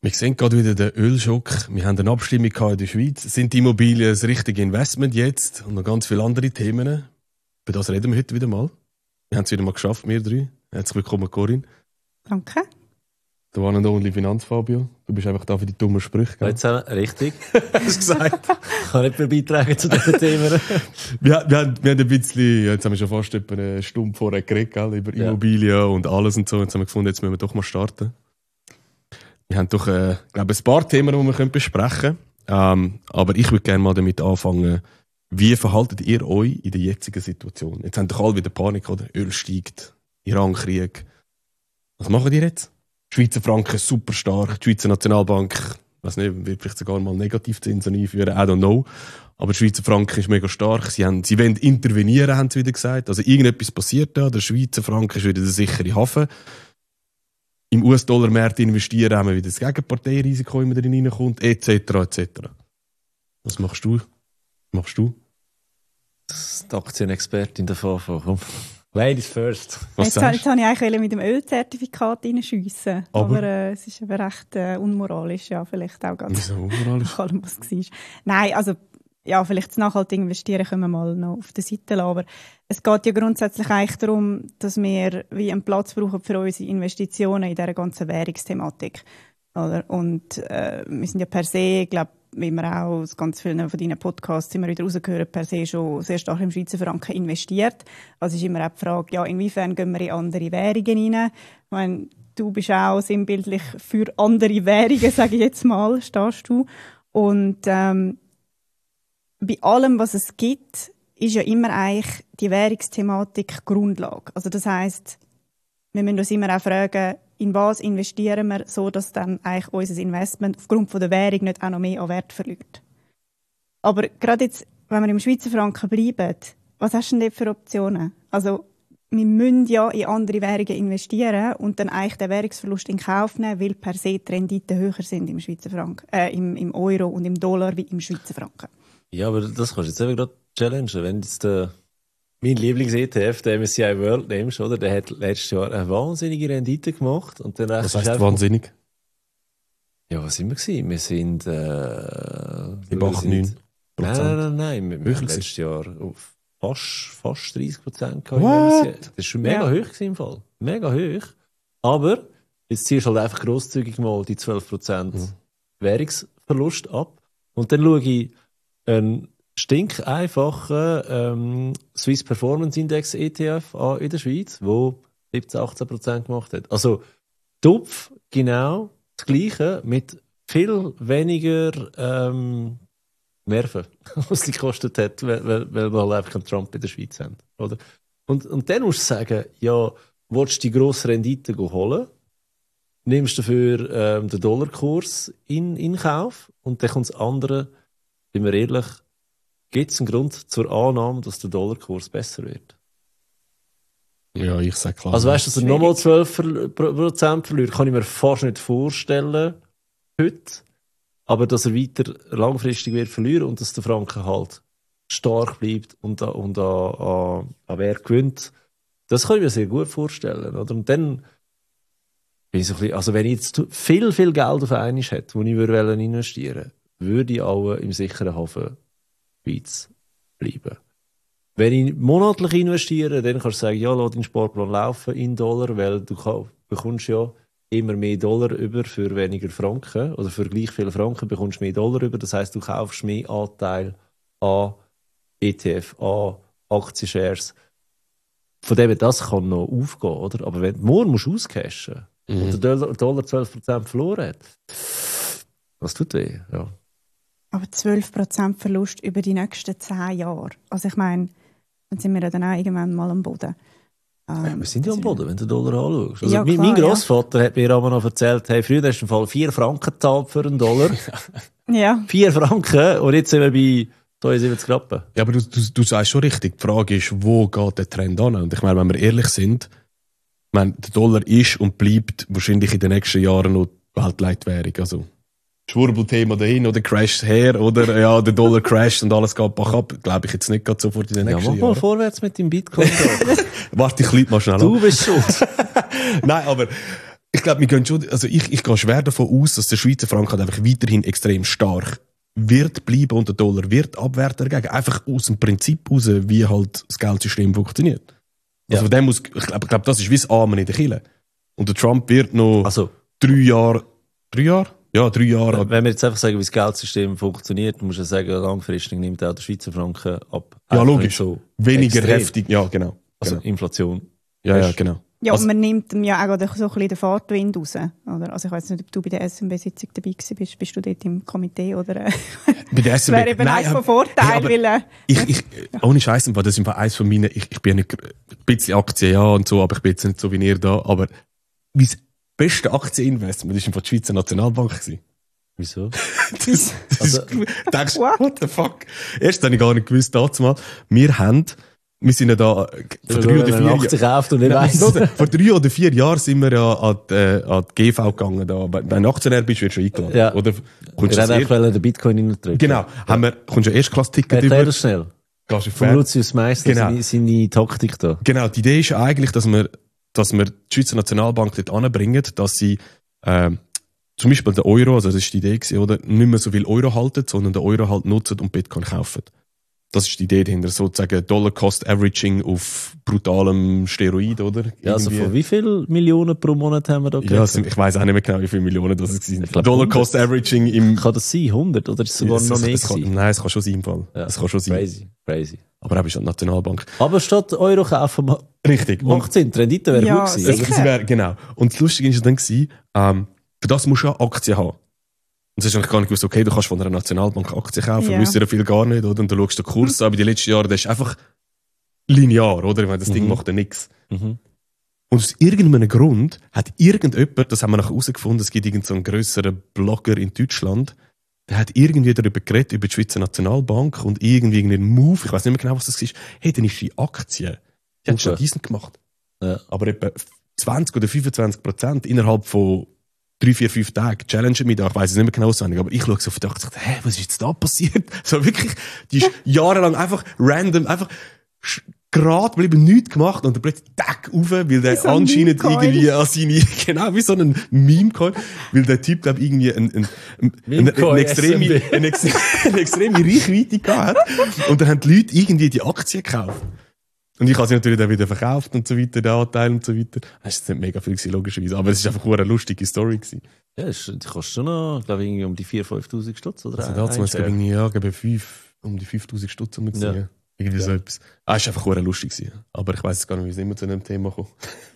Wir sehen gerade wieder den Ölschock. Wir haben eine Abstimmung in der Schweiz. Sind die Immobilien das richtige Investment jetzt? Und noch ganz viele andere Themen. Über das reden wir heute wieder mal. Wir haben es wieder mal geschafft, wir drei. Herzlich willkommen, Corinne. Danke. Der One and Only Finanzfabio. Du bist einfach da für die dummen Sprüche. Gell? Jetzt, richtig. Hast du gesagt? Ich kann nicht mehr beitragen zu diesen Themen. wir haben ein bisschen, jetzt haben wir schon fast etwa eine Stunde vorher geredet, gell, über Immobilien und alles und so. Jetzt haben wir gefunden, jetzt müssen wir doch mal starten. Wir haben doch, glaube ein paar Themen, die wir besprechen können. Aber ich würde gerne mal damit anfangen, wie verhaltet ihr euch in der jetzigen Situation? Jetzt haben doch alle wieder Panik, oder? Öl steigt, Iran-Krieg. Was machen die jetzt? Die Schweizer Franken super stark, die Schweizer Nationalbank, weiß nicht, wird vielleicht sogar mal Negativzinsen einführen, I don't know. Aber die Schweizer Franken ist mega stark. Sie wollen intervenieren, haben sie wieder gesagt. Also irgendetwas passiert da. Der Schweizer Franken ist wieder der sichere Hafen. Im US-Dollar-Markt investieren, haben wir wieder das Gegenparteirisiko, immer drin reinkommt, etc. etc. Was machst du? Das ist die Aktienexpertin davon. Komm. Ladies first. Jetzt habe ich eigentlich mit dem Ölzertifikat reinschiessen. Aber es ist aber recht unmoralisch, ja, vielleicht auch ganz. Wieso unmoralisch? Nach allem, was war. Nein, also, ja, vielleicht das nachhaltige Investieren können wir mal noch auf der Seite lassen. Aber es geht ja grundsätzlich eigentlich darum, dass wir wie einen Platz brauchen für unsere Investitionen in dieser ganzen Währungsthematik. Oder? Und wir sind ja per se, ich glaube, wie wir auch aus ganz vielen von deinen Podcasts immer wieder rausgehört, per se schon sehr stark im Schweizer Franken investiert. Also ist immer auch die Frage, ja, inwiefern gehen wir in andere Währungen rein? Ich meine, du bist auch sinnbildlich für andere Währungen, sage ich jetzt mal, stehst du. Und bei allem, was es gibt, ist ja immer eigentlich die Währungsthematik Grundlage. Also das heisst, wir müssen uns immer auch fragen, in was investieren wir, so dass dann eigentlich unser Investment aufgrund von der Währung nicht auch noch mehr an Wert verliert. Aber gerade jetzt, wenn wir im Schweizer Franken bleiben, was hast du denn dort für Optionen? Also, wir müssen ja in andere Währungen investieren und dann eigentlich den Währungsverlust in Kauf nehmen, weil per se die Renditen höher sind im Schweizer Franken, im Euro und im Dollar wie im Schweizer Franken. Ja, aber das kannst du jetzt eben gerade challengen. Wenn jetzt mein Lieblings-ETF, der MSCI World, nimmst, oder? Der hat letztes Jahr eine wahnsinnige Rendite gemacht. Und dann was heisst wahnsinnig? Ja, was sind wir gewesen? Wir sind im 8-9%. Nein. Wir haben letztes Jahr auf fast 30% gehabt. What? Das war schon mega hoch gewesen im Fall. Mega hoch. Aber jetzt ziehst du halt einfach grosszügig mal die 12% Währungsverlust ab. Und dann schaue ich einen stinkeinfachen Swiss Performance Index ETF an in der Schweiz, wo 17-18% gemacht hat. Also Tupf genau das Gleiche mit viel weniger Nerven, was die gekostet hat, weil wir halt einfach keinen Trump in der Schweiz haben. Oder? Und dann musst du sagen, ja, willst du die grosse Rendite holen, nimmst dafür den Dollarkurs in Kauf und dann kommt das andere, sind wir ehrlich, gibt es einen Grund zur Annahme, dass der Dollarkurs besser wird? Ja, ich sage klar. Also weißt du, dass er nochmal 12% verliert, kann ich mir fast nicht vorstellen heute. Aber dass er weiter langfristig wird verlieren und dass der Franken halt stark bleibt und an Wert gewinnt, das kann ich mir sehr gut vorstellen. Oder? Und dann bin ich so ein bisschen, also wenn ich jetzt viel Geld auf einmal hätte, das ich investieren würde, würde ich auch im sicheren Hafen Schweiz bleiben. Wenn ich monatlich investiere, dann kannst du sagen, ja, lass deinen Sparplan laufen in Dollar, weil du bekommst ja immer mehr Dollar über für weniger Franken oder für gleich viele Franken bekommst du mehr Dollar über. Das heisst, du kaufst mehr Anteil an ETF, an Aktienshares. Von dem das kann noch aufgehen, oder? Aber wenn du morgen auscashen und der Dollar 12% verloren hat, was tut weh? Ja. Aber 12% Verlust über die nächsten 10 Jahre. Also ich meine, dann sind wir ja dann auch irgendwann mal am Boden. Wir sind ja am Boden, wenn du den Dollar anschaust. Also ja, klar, mein Grossvater hat mir aber noch erzählt, hey, früher hast du im Fall 4 Franken gezahlt für einen Dollar. Ja. 4 Franken und jetzt sind wir bei 72 Rappen. Ja, aber du sagst schon richtig. Die Frage ist, wo geht der Trend an? Und ich meine, wenn wir ehrlich sind, der Dollar ist und bleibt wahrscheinlich in den nächsten Jahren noch Weltleitwährung. Also Schwurbelthema dahin oder Crash her oder ja, der Dollar crasht und alles geht bach ab. Glaube ich jetzt nicht gerade sofort in den nächsten Jahren. Ja, mach mal vorwärts mit dem Bitcoin. Warte, ich leite mal schnell Du bist schuld. Nein, aber Ich glaube, wir gehen schon, also ich gehe schwer davon aus, dass der Schweizer Franken einfach weiterhin extrem stark wird bleiben und der Dollar wird abwerten dagegen. Einfach aus dem Prinzip raus, wie halt das Geldsystem funktioniert. Also von dem aus, ich glaube, das ist wie das Amen in der Kirche. Und der Trump wird noch 3 Jahre? Ja, 3 Jahre. Wenn wir jetzt einfach sagen, wie das Geldsystem funktioniert, muss ich sagen, langfristig nimmt auch der Schweizer Franken ab. Ja, logisch. So weniger extrem. heftig. Ja, genau. Also Inflation. Ja, genau. Ja, Also- und man nimmt ihm ja auch gerade so ein bisschen den Fahrtwind raus. Oder? Also ich weiß nicht, ob du bei der SMB-Sitzung dabei bist. Bist du dort im Komitee? Oder, Bei der das wäre eben eins von Vorteilen, hey, weil... ohne Scheiß, das ist einfach eins von meinen, ich bin ja nicht, ein bisschen Aktien, ja und so, aber ich bin jetzt nicht so wie ihr da, aber mein beste Aktieninvestment war die Schweizer Nationalbank gewesen. Wieso? Das ist, denkst, What? what the fuck? Erst habe ich gar nicht gewusst, dazumal, wir sind ja da, vor 3 oder 4 Wenn man Aktien kauft und nicht weiss. vor 3 oder 4 Jahren sind wir ja an die GV gegangen, da. Wenn du Aktionär bist, wirst du schon eingeladen. Ja. Oder? Ich hätte auch den Bitcoin reindrücken. Genau. Kommst du ein Erstklass-Ticket Erklär das schnell. Gehst du Von Lucius Meister, Genau. seine Taktik da. Genau, die Idee ist eigentlich, dass wir die Schweizer Nationalbank dort anbringen, dass sie zum Beispiel den Euro, also das ist die Idee gewesen, oder, nicht mehr so viel Euro halten, sondern den Euro halt nutzen und Bitcoin kaufen. Das ist die Idee dahinter, sozusagen Dollar-Cost-Averaging auf brutalem Steroid, oder? Ja, also Irgendwie. von wie viel Millionen pro Monat haben wir da Ja, ich weiss auch nicht mehr genau, wie viele Millionen das Ich waren. glaub, Dollar-Cost-Averaging im... Kann das sein? 100? Oder ist es sogar noch mehr gewesen? Nein, es kann schon sein im Fall. Ja. Es kann schon sein. Crazy. Aber auch ist eine Nationalbank. Aber statt Euro kaufen, Richtig. macht Sinn. Die Rendite wäre Ja, gut gewesen. sicher. Sie wär, genau. Und das Lustige ist dann gewesen, für das musst du ja Aktien haben. Und es ist eigentlich gar nicht gewusst, okay, du kannst von einer Nationalbank Aktien kaufen, Ja. wissen ja viel gar nicht, oder? Und du schaust den Kurs an, aber die letzten Jahre, das ist einfach linear, oder? Ich meine, das Ding macht ja nichts. Mhm. Und aus irgendeinem Grund hat irgendjemand, das haben wir nachher herausgefunden, es gibt irgendeinen so einen grösseren Blogger in Deutschland, der hat irgendwie darüber geredet, über die Schweizer Nationalbank und irgendwie einen Move, ich weiß nicht mehr genau, was das ist, hey, dann ist die Aktie, die hat schon diesen gemacht. Ja. Aber etwa 20 oder 25% innerhalb von 3, 4, 5 Tagen challengen mich da. Ich weiss es nicht mehr genau auswendig, aber ich schaue so auf die Aktie und dachte, was ist jetzt da passiert? So wirklich, die ist jahrelang einfach random, einfach gerade bleiben, nichts gemacht und dann plötzlich tack rauf, weil der so ein anscheinend Meme-Coin. irgendwie an seine, genau, wie so ein Meme-Coin, weil der Typ, glaub irgendwie eine extreme Reichweite gehabt hat. Und dann haben die Leute irgendwie die Aktien gekauft. Und ich habe sie natürlich dann wieder verkauft und so weiter, den Anteil und so weiter. Das ist jetzt nicht mega viel gewesen, logischerweise, aber es ist einfach eine lustige Story gewesen. Ja, die kostet schon noch, glaube ich, irgendwie um die 4.000, 5.000 Stutz, oder? Also dazu muss ich irgendwie, ja, glaube um die 5'000 Stutz um gesehen. Ja. Irgendwie so etwas. Ist einfach hure lustig gewesen. Aber ich weiss jetzt gar nicht, wie es immer zu einem Thema kommt.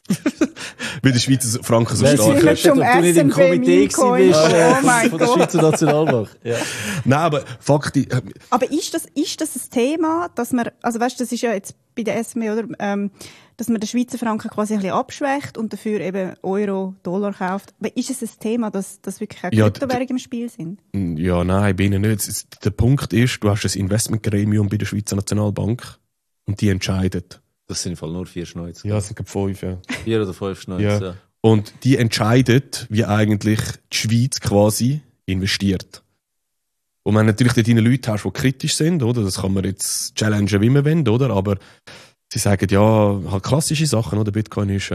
Weil der Schweizer Franken so Weil stark sind wir ist. zum Ob du nicht im SNB Komitee gewesen Meme-Coin. bist, Oh mein von der Gott. Schweizer Nationalbank. Ja. Nein, aber Fakti, Aber ist das ein Thema, dass man, also weißt du, das ist ja jetzt bei der SME, oder, dass man den Schweizer Franken quasi ein bisschen abschwächt und dafür eben Euro, Dollar kauft. Aber ist es ein Thema, dass wirklich auch Ja, Kryptowährungen im Spiel sind? ja, nein, bei ihnen nicht. Der Punkt ist, du hast ein Investmentgremium bei der Schweizer Nationalbank und die entscheidet. Das sind im Fall nur 4 Schnäuze. Ja, es sind glaube 5, ja. 4 oder 5 Schnäuze, Ja. ja. Und die entscheidet, wie eigentlich die Schweiz quasi investiert. Und wenn du natürlich dort deine Leute hast, die kritisch sind, oder? Das kann man jetzt challengen, wie man will, oder? Aber sie sagen, ja, halt klassische Sachen, oder? Bitcoin ist,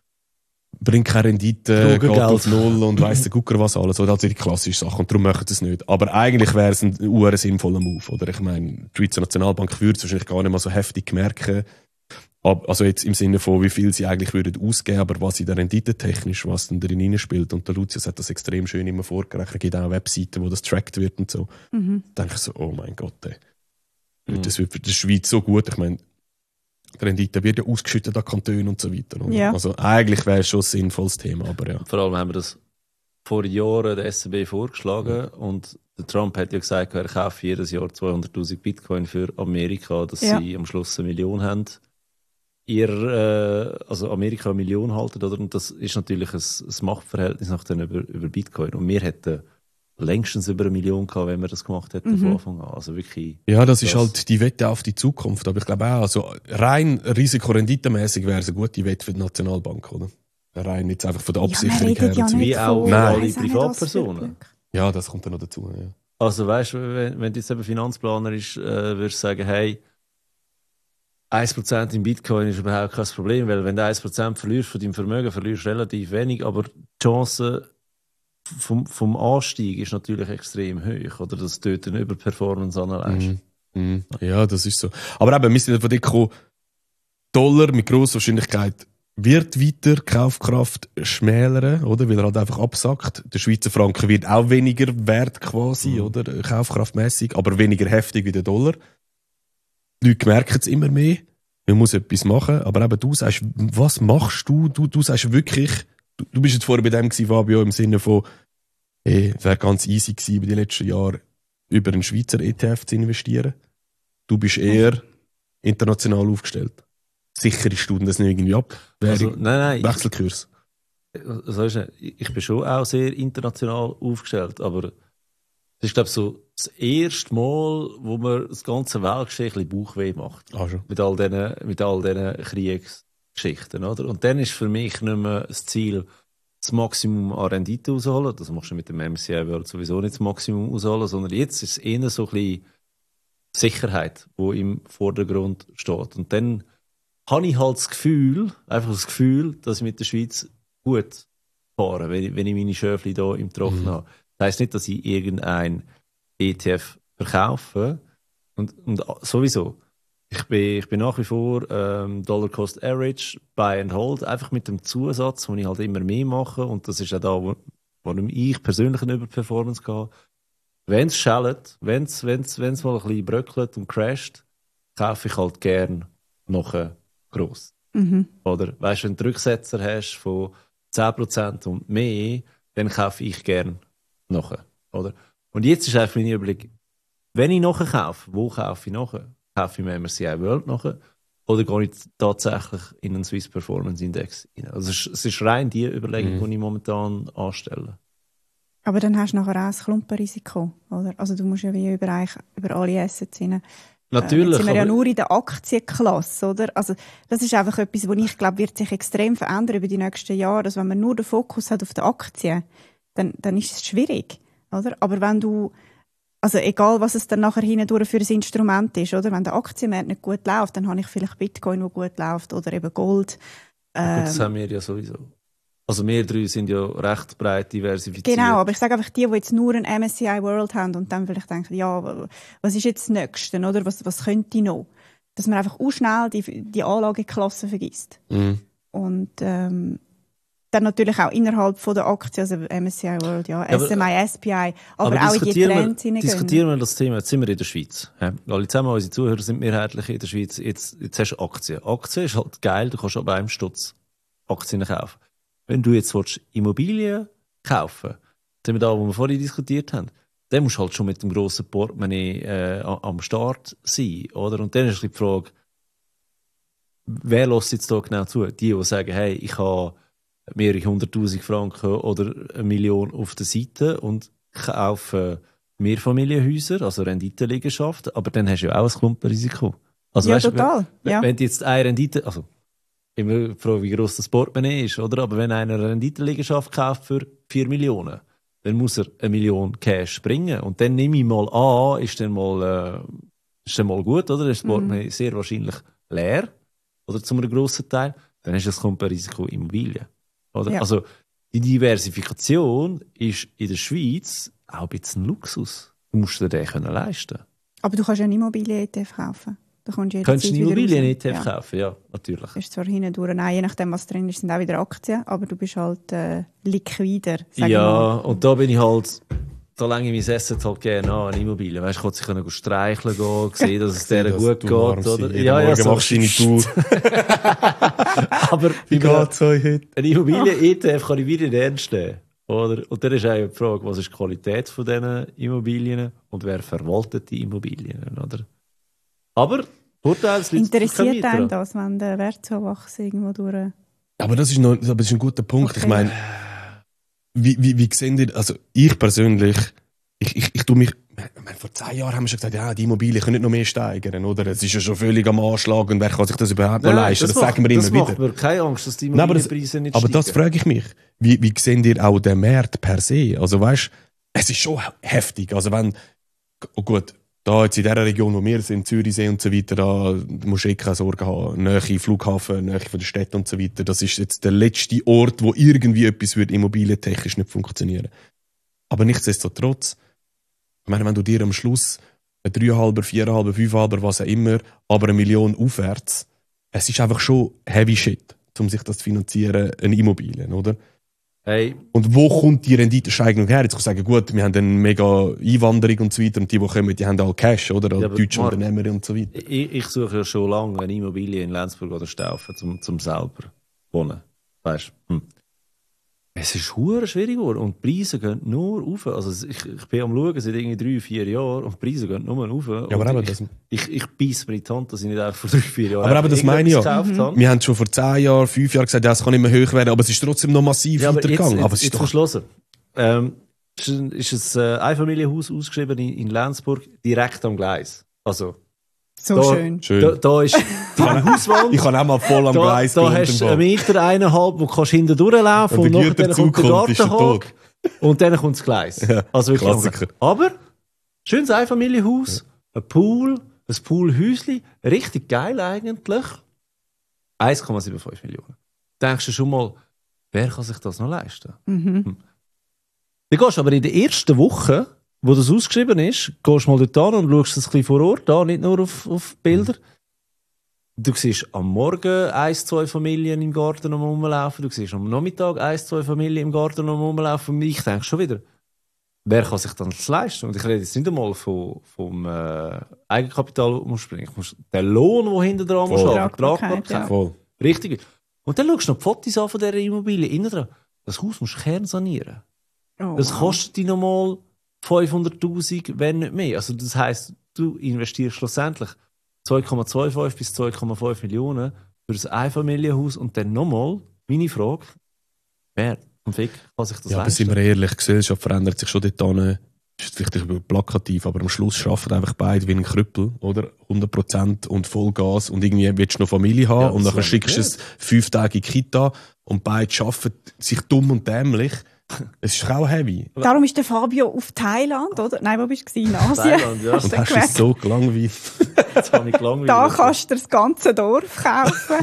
bringt keine Rendite, geht Drogengeld. auf Null und weiss der Gucker was alles, oder? Also die klassischen Sachen. Und darum machen sie es nicht. Aber eigentlich wäre es ein sinnvoller Move, oder? Ich meine, die Schweizer Nationalbank würde es wahrscheinlich gar nicht mal so heftig merken. Also jetzt im Sinne von, wie viel sie eigentlich würden ausgeben, aber was in der Rendite technisch, was dann drin spielt. Und der Lucius hat das extrem schön immer vorgerechnet. Es gibt auch Webseiten, wo das tracked wird und so. Da denke ich so, oh mein Gott, ey. Das wird für die Schweiz so gut. Ich meine, die Rendite wird ja ausgeschüttet an Kantonen und so weiter. Oder? Ja. Also eigentlich wäre es schon ein sinnvolles Thema, aber ja. Vor allem haben wir das vor Jahren der SCB vorgeschlagen und der Trump hat ja gesagt, er kauft jedes Jahr 200.000 Bitcoin für Amerika, dass sie am Schluss 1 Million haben. Also Amerika 1 Million halten, oder? Und das ist natürlich ein Machtverhältnis nachher über Bitcoin. Und wir hätten längstens über 1 Million gehabt, wenn wir das gemacht hätten von Anfang an. Also wirklich. Ja, das ist halt die Wette auf die Zukunft. Aber ich glaube auch, also rein risikorenditemäßig wäre es eine gute Wette für die Nationalbank, oder? Rein jetzt einfach von der Absicherung her. Ja, und so. Wie nicht auch von- alle ich weiss auch nicht, Privatpersonen. was für Glück. Ja, das kommt dann noch dazu. Ja. Also weißt du, wenn du jetzt eben Finanzplaner ist, würdest du sagen, hey, 1% in Bitcoin ist überhaupt kein Problem, weil wenn du 1% verlierst von deinem Vermögen, verlierst du relativ wenig, aber die Chance vom Anstieg ist natürlich extrem hoch, oder? Dass du dort eine Überperformance anlegst. Ja, das ist so. Aber eben, wir sind von dir gekommen, Dollar mit grosser Wahrscheinlichkeit wird weiter Kaufkraft schmälern, oder? Weil er halt einfach absackt. Der Schweizer Franken wird auch weniger wert quasi, oder? Kaufkraftmäßig, aber weniger heftig wie der Dollar. Die Leute merken es immer mehr. Man muss etwas machen. Aber eben du sagst, was machst du? Du sagst wirklich, du bist jetzt vorher bei dem gewesen, Fabio, im Sinne von, es wäre ganz easy gewesen, über die letzten Jahre über einen Schweizer ETF zu investieren. Du bist eher international aufgestellt. Sicherst du das nicht irgendwie ab? Nein. Wechselkurs. Ich bin schon auch sehr international aufgestellt, aber das ist, glaube ich, so das erste Mal, wo man das ganze Weltgeschehen ein bisschen Bauchweh macht. Schon. Mit all diesen Kriegsgeschichten, oder? Und dann ist für mich nicht mehr das Ziel, das Maximum an Rendite rausholen. Das machst du mit dem MSCI World sowieso nicht das Maximum rausholen, sondern jetzt ist es eher so ein bisschen Sicherheit, die im Vordergrund steht. Und dann habe ich halt das Gefühl, dass ich mit der Schweiz gut fahre, wenn ich meine Schöfli hier im Trocknen habe. Das heisst nicht, dass ich irgendein ETF verkaufe. Und sowieso. Ich bin nach wie vor Dollar Cost Average, Buy and Hold, einfach mit dem Zusatz, den ich halt immer mehr mache. Und das ist auch da, wo ich persönlich eine Überperformance gehe. Wenn es schellt, wenn es mal ein bisschen bröckelt und crasht, kaufe ich halt gern nachher gross. Oder, weißt du, wenn du einen Rücksetzer hast von 10% und mehr, dann kaufe ich gern nachher. Oder? Und jetzt ist einfach meine Überlegung, wenn ich nachher kaufe, wo kaufe ich nachher? Kaufe ich mir MSCI World nachher? Oder gehe ich tatsächlich in einen Swiss Performance Index rein? Also es ist rein die Überlegung, die ich momentan anstelle. Aber dann hast du nachher auch ein Klumpenrisiko, oder? Also du musst ja wie über alle Assets hinein. Natürlich. Jetzt sind wir ja nur in der Aktienklasse, oder? Also das ist einfach etwas, was ich glaube, wird sich extrem verändern über die nächsten Jahre. Also wenn man nur den Fokus hat auf die Aktien, dann ist es schwierig, oder? Aber wenn du, also egal was es dann nachher hindurch für ein Instrument ist, oder? Wenn der Aktienmarkt nicht gut läuft, dann habe ich vielleicht Bitcoin, wo gut läuft, oder eben Gold. Gut, das haben wir ja sowieso. Also wir drei sind ja recht breit diversifiziert. Genau, aber ich sage einfach die jetzt nur ein MSCI World haben und dann vielleicht denken, ja, was ist jetzt das Nächste, oder? Was könnte ich noch? Dass man einfach auch schnell die Anlageklasse vergisst. Und dann natürlich auch innerhalb von der Aktie, also MSCI World, ja, SMI, SPI, aber auch in die Trends hineingehen. Diskutieren wir das Thema, jetzt sind wir in der Schweiz. Ja? Alle zusammen, unsere Zuhörer sind mehrheitlich in der Schweiz. Jetzt hast du Aktien. Aktien ist halt geil, du kannst ab einem Stutz Aktien kaufen. Wenn du jetzt Immobilien kaufen willst, da, wo wir vorhin diskutiert haben, dann musst du halt schon mit dem grossen Portemonnaie am Start sein, oder? Und dann ist die Frage, wer lässt jetzt da genau zu? Die sagen, hey, ich habe mehrere 100'000 Franken oder 1 Million auf der Seite und kaufe Mehrfamilienhäuser, also Renditenliegenschaften, aber dann hast du ja auch ein Klumpenrisiko. Also, ja, weißt, total. Wenn du jetzt eine Rendite, also immer froh, wie gross das Portemonnaie ist, oder? Aber wenn einer eine Renditenliegenschaft kauft für 4 Millionen, dann muss er 1 Million Cash bringen. Und dann nehme ich mal an, ist dann mal gut, oder? Dann ist das Portemonnaie sehr wahrscheinlich leer, oder zu einem grossen Teil. Dann hast du das Klumpenrisiko Immobilien, oder? Ja. Also, die Diversifikation ist in der Schweiz auch ein bisschen Luxus. Du musst dir den leisten. Aber du kannst ja einen Immobilien-ETF kaufen. Du kannst du einen Immobilien-ETF kaufen, ja, natürlich. Das ist zwar hindurch, nein, je nachdem, was drin ist, sind auch wieder Aktien, aber du bist halt liquider. Ja, und da bin ich halt, da länge ich mein Essen halt gerne an Immobilien. Weißt du, ich kann sich streicheln gehen, sehen, dass es denen gut geht, oder? Ja, so machst du deine Tour. Aber wie geht's euch heute? Ein Immobilien-ETF kann ich wieder ernst nehmen, oder? Und dann ist auch die Frage, was ist die Qualität von diesen Immobilien und wer verwaltet die Immobilien, oder? Aber interessiert einen das, wenn der Wertzuwachs irgendwo durch... Aber das ist ein guter Punkt. Okay. Ich meine, wie sehen ihr, also ich persönlich, ich tue mich, vor 10 Jahren haben wir schon gesagt, ja, die Immobilien können nicht noch mehr steigern, oder? Es ist ja schon völlig am Anschlag und wer kann sich das überhaupt noch leisten? Das sagen wir immer wieder. Das macht mir keine Angst, dass die Immobilienpreise nicht steigen. Aber das frage ich mich. Wie sehen ihr auch den Markt per se? Also weißt, es ist schon heftig. Also wenn, oh gut, Da jetzt in dieser Region, wo wir sind, Zürichsee und so weiter, da musst du keine Sorgen haben. Nähe Flughafen, Nähe von der Stadt und so weiter. Das ist jetzt der letzte Ort, wo irgendwie etwas würde immobilientechnisch nicht funktionieren. Aber nichtsdestotrotz, ich meine, wenn du dir am Schluss ein 3,5, 4,5, 5,5, was auch immer, aber 1 Million aufwärts, es ist einfach schon heavy shit, um sich das zu finanzieren, eine Immobilien, oder? Hey. Und wo kommt die Renditesteigerung her? Jetzt kann ich sagen, gut, wir haben eine mega Einwanderung und so weiter und die kommen, die haben alle Cash, oder? Ja, deutsche Marc, Unternehmer und so weiter. Ich suche ja schon lange eine Immobilie in Lenzburg oder Staufen, zum selber wohnen. Weißt du? Es ist hure schwierig geworden und die Preise gehen nur rauf. Also ich bin am Schauen seit irgendwie 3-4 Jahren und die Preise gehen nur rauf. Ja, aber eben ich beiße mir in die Hand, dass ich nicht einfach vor 3-4 Jahren aber eben, das meine ich ja. Habe. Wir haben schon vor 10 Jahren, 5 Jahren gesagt, ja, es kann nicht mehr hoch werden, aber es ist trotzdem noch massiv weitergegangen. Aber es ist doch verschlossen. Ist ein Einfamilienhaus ausgeschrieben in Lenzburg, direkt am Gleis. Also so da, schön. Da ist die Hauswand. Ich kann auch mal voll am Gleis Da hast du 1,5 Meter, wo du hinten durchlaufen und nachher kommt der Gartenhag und dann kommt das Gleis. Ja, also wirklich Klassiker. Aber schönes Einfamilienhaus, ein Poolhäuschen, richtig geil eigentlich. 1,75 Millionen. Denkst du schon mal, wer kann sich das noch leisten? Dann gehst du aber in der ersten Woche, wo das ausgeschrieben ist, gehst du mal dort an und schaust es ein bisschen vor Ort an, nicht nur auf Bilder. Du siehst am Morgen 1-2 Familien im Garten rumlaufen, du siehst am Nachmittag 1-2 Familien im Garten rumlaufen. Und ich denke schon wieder, wer kann sich das leisten? Und ich rede jetzt nicht einmal vom Eigenkapital, das man springt. Der Lohn, der hinten dran muss, Tragbarkeit. Ja. Voll. Richtig. Und dann schaust du noch die Fotos an von dieser Immobilie. Innen dran. Das Haus musst du kernsanieren. Oh, Das kostet dich nochmal 500'000, wenn nicht mehr. Also das heisst, du investierst schlussendlich 2,25 bis 2,5 Millionen für ein Einfamilienhaus und dann nochmal, meine Frage, wer am Fick kann sich das Ja, aber leisten? sind wir ehrlich, die Gesellschaft verändert sich schon dort an. Ist vielleicht plakativ, aber am Schluss arbeiten einfach beide wie ein Krüppel, oder? 100% und Vollgas und irgendwie willst du noch Familie haben Ja, und dann schickst du es 5 Tage in die Kita und beide arbeiten sich dumm und dämlich. Es ist auch heavy. Darum ist der Fabio auf Thailand, oder? Nein, wo bist du? In Asien? Thailand, ja. Und hast es so gelangweilt. Jetzt habe ich gelangweilt. Da kannst du das ganze Dorf kaufen.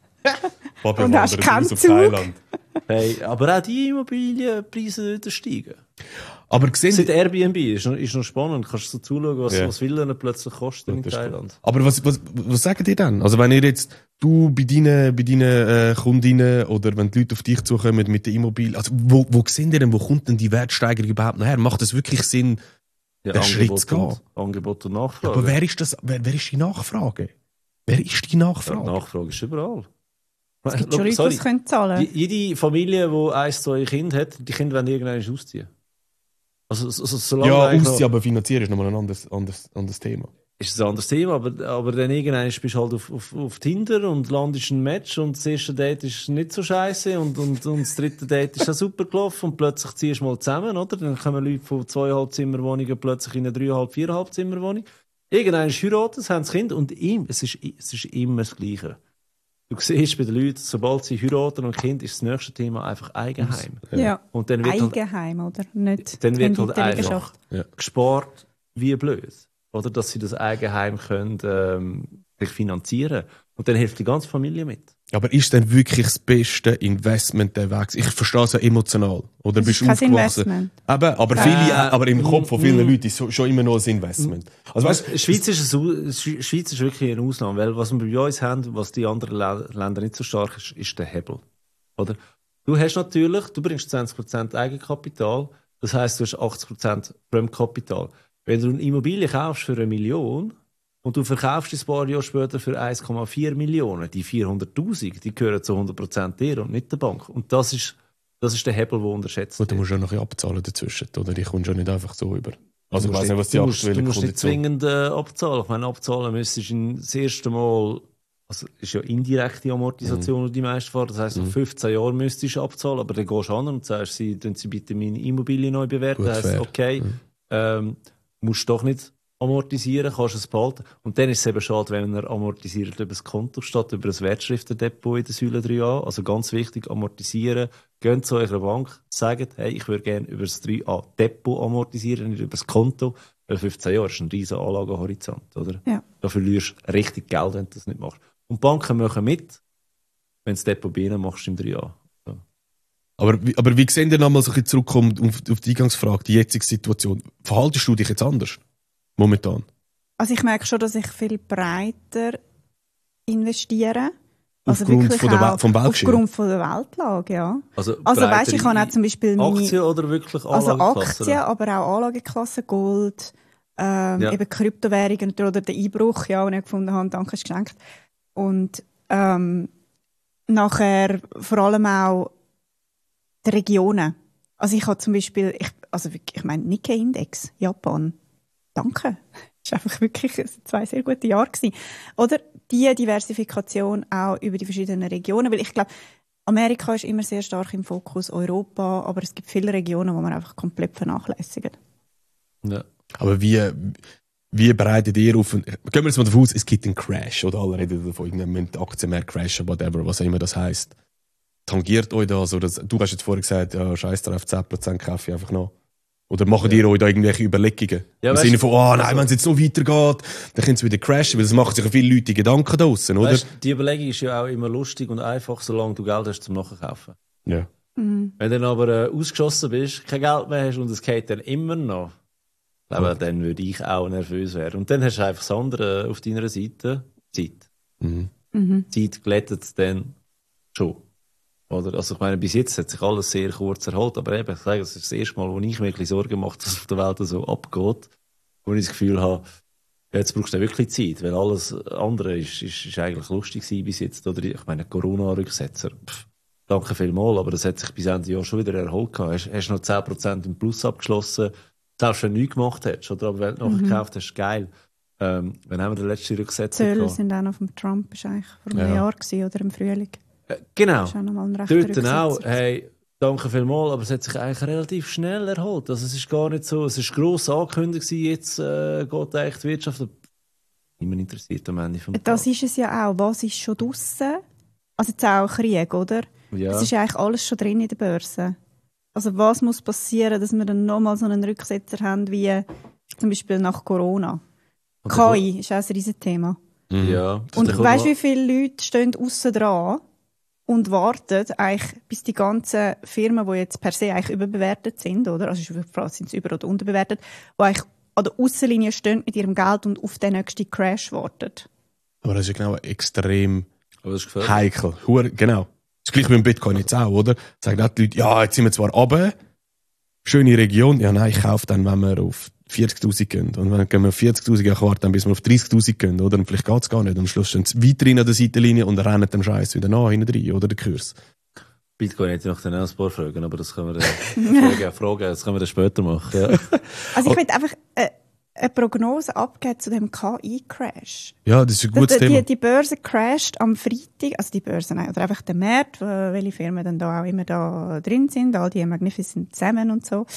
Fabio Und hast wandert keinen aus auf Zug. Thailand. Hey, aber auch die Immobilienpreise dort steigen. Aber gesehen, Seit Airbnb ist noch spannend. Kannst du so zuschauen, was Villen plötzlich kosten in das stimmt. Thailand. Aber was sagt ihr dann? Also wenn ihr jetzt, du bei deinen Kundinnen oder wenn die Leute auf dich zukommen mit der Immobilie, also wo sehen ihr denn, wo kommt denn die Wertsteigerung überhaupt noch her? Macht es wirklich Sinn, den Schritt zu gehen? Angebot und Nachfrage. Aber wer ist das? Wer ist die Nachfrage? Wer ist die Nachfrage? Die Nachfrage ist überall. Es gibt schon Leute, die es können zahlen. Jede Familie, die 1-2 Kinder hat, die Kinder wollen irgendwann ausziehen. Also solange Ja, eigentlich ausziehen, aber finanzieren ist nochmal ein anderes Thema. ist ein anderes Thema, aber dann irgendwann bist du halt auf Tinder und landest ein Match und das erste Date ist nicht so scheiße und das dritte Date ist auch super gelaufen und plötzlich ziehst du mal zusammen, oder? Dann kommen Leute von 2,5 Zimmerwohnungen plötzlich in eine 3,5, 4,5 Zimmerwohnung. Irgendwann heiraten, haben das Kind und es ist immer das Gleiche. Du siehst bei den Leuten, sobald sie heiraten und Kind, ist das nächste Thema einfach Eigenheim. Ja, Und dann wird Eigenheim, oder? Nicht dann wird halt Renditeliegenschaft. einfach gespart wie blöd. Oder dass sie das Eigenheim können, sich finanzieren. Und dann hilft die ganze Familie mit. Aber ist denn wirklich das beste Investment der Weg? Ich verstehe es ja emotional. Oder Das bist ist du kein aufgewachsen? Investment. Eben, aber im Kopf von vielen Leuten ist es schon immer noch ein Investment. Also weißt, Die Schweiz ist wirklich eine Ausnahme, weil was wir bei uns haben, was die anderen Länder nicht so stark ist der Hebel. Oder? Du bringst 20% Eigenkapital, das heisst, du hast 80% Fremdkapital. Wenn du eine Immobilie kaufst für 1 Million und du verkaufst ein paar Jahre später für 1,4 Millionen, die 400'000, die gehören zu 100% dir und nicht der Bank. Und das ist der Hebel, der unterschätzt gut, du wird. musst ja noch ein bisschen abzahlen dazwischen, oder? Die kommst ja nicht einfach so über. Also ich weiss nicht, was die Du musst aktuelle nicht Kondition zwingend abzahlen. Ich meine, abzahlen müsstest du das erste Mal, also ist ja indirekte Amortisation, die die meisten fahren. Das heisst, nach 15 Jahren müsstest du abzahlen, aber dann gehst du an und sagst, sie bitte meine Immobilie neu bewerten. Gut, Das heisst, fair. okay, musst doch nicht amortisieren, kannst du es behalten. Und dann ist es eben schade, wenn er amortisiert über das Konto statt über ein Wertschriftendepot in der Säule 3a. Also ganz wichtig, amortisieren. Geht zu eurer Bank, sagt, hey, ich würde gerne über das 3a Depot amortisieren, nicht über das Konto. Weil 15 Jahre ist ein riesen Anlagehorizont, oder? Ja. Da verlierst du richtig Geld, wenn du das nicht machst. Und Banken machen mit, wenn du das Depot bei ihnen machst im 3a. Ja. Aber wie sehen wir nochmal so ein bisschen zurückkommen auf die Eingangsfrage, die jetzige Situation? Verhaltest du dich jetzt anders? Momentan? Also ich merke schon, dass ich viel breiter investiere. Also Aufgrund wirklich von auch vom Weltgeschehen? aufgrund von der Weltlage, ja. Also Weißt du, ich habe auch zum Beispiel Aktien oder wirklich also Anlageklassen? Aktien, aber auch Anlageklassen, Gold, Ja. eben Kryptowährungen oder der Einbruch, ja, den ich gefunden habe, danke, ist geschenkt. Und nachher vor allem auch die Regionen. Also ich habe zum Beispiel, ich meine Nikkei-Index, Japan, danke. Das war einfach wirklich 2 sehr gute Jahre gewesen. Oder die Diversifikation auch über die verschiedenen Regionen, weil ich glaube, Amerika ist immer sehr stark im Fokus, Europa, aber es gibt viele Regionen, wo man einfach komplett vernachlässigen. Ja. Aber wie bereitet ihr auf... Gehen wir jetzt mal davon aus, es gibt einen Crash, oder alle reden davon, irgendein Aktienmarkt crashen, whatever, was auch immer das heisst. Tangiert euch da so, du hast jetzt vorhin gesagt, ja, scheiß drauf, 10% kaufe ich einfach noch. Oder machen ihr euch da irgendwelche Überlegungen? Ja, Im Sinne von, nein, wenn es jetzt noch weitergeht, dann können es wieder crashen, weil das machen sich ja viele Leute Gedanken draussen, oder? Weißt, die Überlegung ist ja auch immer lustig und einfach, solange du Geld hast zum Nachkaufen. Ja. Mhm. Wenn du dann aber ausgeschossen bist, kein Geld mehr hast und es geht dann immer noch, dann würde ich auch nervös werden. Und dann hast du einfach das andere auf deiner Seite, Zeit. Mhm. Zeit glättet es dann schon. Oder? Also ich meine, bis jetzt hat sich alles sehr kurz erholt, aber eben, ich sage, das ist das erste Mal, wo ich mir ein bisschen Sorgen mache, dass es auf der Welt so abgeht, wo ich das Gefühl habe, jetzt brauchst du wirklich Zeit, weil alles andere ist eigentlich lustig gewesen bis jetzt. Oder ich meine, Corona-Rücksetzer, danke vielmals, aber das hat sich bis Ende Jahr schon wieder erholt gehabt. Hast noch 10% im Plus abgeschlossen, selbst wenn du nichts gemacht hättest, oder aber wenn du nachher gekauft hast, geil. Wann haben wir den letzten Rücksetzer Zölle gehabt? sind auch noch vom Trump, ist eigentlich vor einem Jahr gewesen, oder im Frühling. Genau. Das ist auch noch mal ein rechter Dort dann auch, Rücksetzer. hey, danke vielmals, aber es hat sich eigentlich relativ schnell erholt. Also es ist gar nicht so, es ist gross angekündigt gewesen, jetzt geht eigentlich die Wirtschaft. Niemand interessiert am Ende vom Tag. Das ist es ja auch. Was ist schon draussen? Also jetzt auch Krieg, oder? Ja. Es ist eigentlich alles schon drin in der Börse. Also was muss passieren, dass wir dann nochmal so einen Rücksetzer haben, wie zum Beispiel nach Corona? Und KI ist auch ein riesiges Thema. Ja. Und weißt du, wie viele Leute stehen aussen dran und warten eigentlich, bis die ganzen Firmen, die jetzt per se eigentlich überbewertet sind, oder? Also sind sie über- oder unterbewertet, die eigentlich an der Aussenlinie stehen mit ihrem Geld und auf den nächsten Crash warten. Aber das ist ja genau extrem Aber das ist gefährlich. heikel. Genau. Das gleiche mit dem Bitcoin jetzt auch, oder? Sagen auch die Leute, ja, jetzt sind wir zwar runter, schöne Region, ja nein, ich kaufe dann, wenn wir auf 40'000 gehen. Und wenn wir auf 40'000 gehen, warten, bis wir auf 30'000 gehen, oder? Und vielleicht geht's gar nicht. Und am Schluss stehen sie weiterhin an der Seitenlinie und rennen den Scheiß wieder nach, hinten rein, oder? Der Kurs. Bitcoin hätte ich noch dann auch ein paar Fragen, aber das können wir fragen, das können wir dann später machen. Ja. Also ich will einfach eine Prognose abgeben zu dem KI-Crash. Ja, das ist ein gutes Thema. Die Börse crasht am Freitag, also die Börse, nein, oder einfach der Markt, welche Firmen dann da auch immer da drin sind, all die Magnificent Seven und so.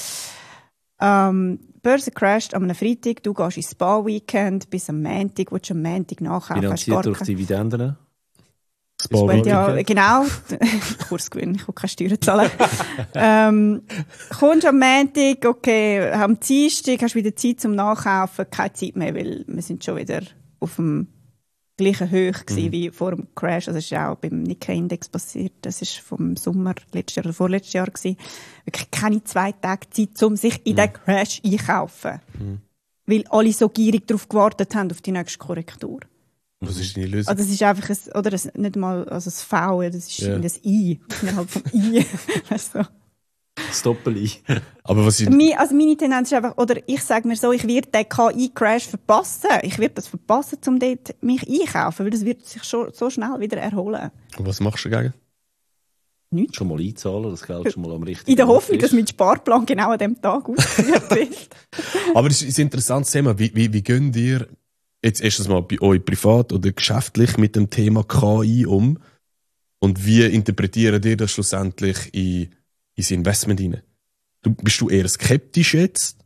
Börse crasht am Freitag, du gehst ins Spa-Weekend bis am Montag, willst du am Montag nachkaufen. Finanziert durch Dividenden. Ja, genau. Kursgewinn, ich will keine Steuern zahlen. Kommst am Montag, okay, am Dienstag hast du wieder Zeit zum Nachkaufen, keine Zeit mehr, weil wir sind schon wieder auf dem gleichen Höhe gewesen wie vor dem Crash. Also das ist auch beim Nikkei-Index passiert. Das ist vom Sommer letztes Jahr oder vorletztes Jahr gewesen. Wirklich keine 2 Tage Zeit, um sich in den Crash einkaufen. Weil alle so gierig darauf gewartet haben, auf die nächste Korrektur. Was ist deine Lösung? Also das ist einfach nicht mal also das V, das ist das I. Innerhalb vom I. Weißt du? Das Doppel-I. Aber was ist... Meine Tendenz ist einfach, oder ich sage mir so, ich werde den KI-Crash verpassen. Ich werde das verpassen, um dort mich einkaufen, weil das wird sich schon so schnell wieder erholen. Und was machst du dagegen? Nichts. Schon mal einzahlen, das Geld schon mal am richtigen In der Hoffnung, Ort dass ist. mein Sparplan genau an dem Tag ausgeführt wird. Aber es ist ein interessantes Thema. Wie gehen ihr jetzt erstens mal bei euch privat oder geschäftlich mit dem Thema KI um? Und wie interpretiert ihr das schlussendlich ins Investment hinein? Bist du eher skeptisch jetzt?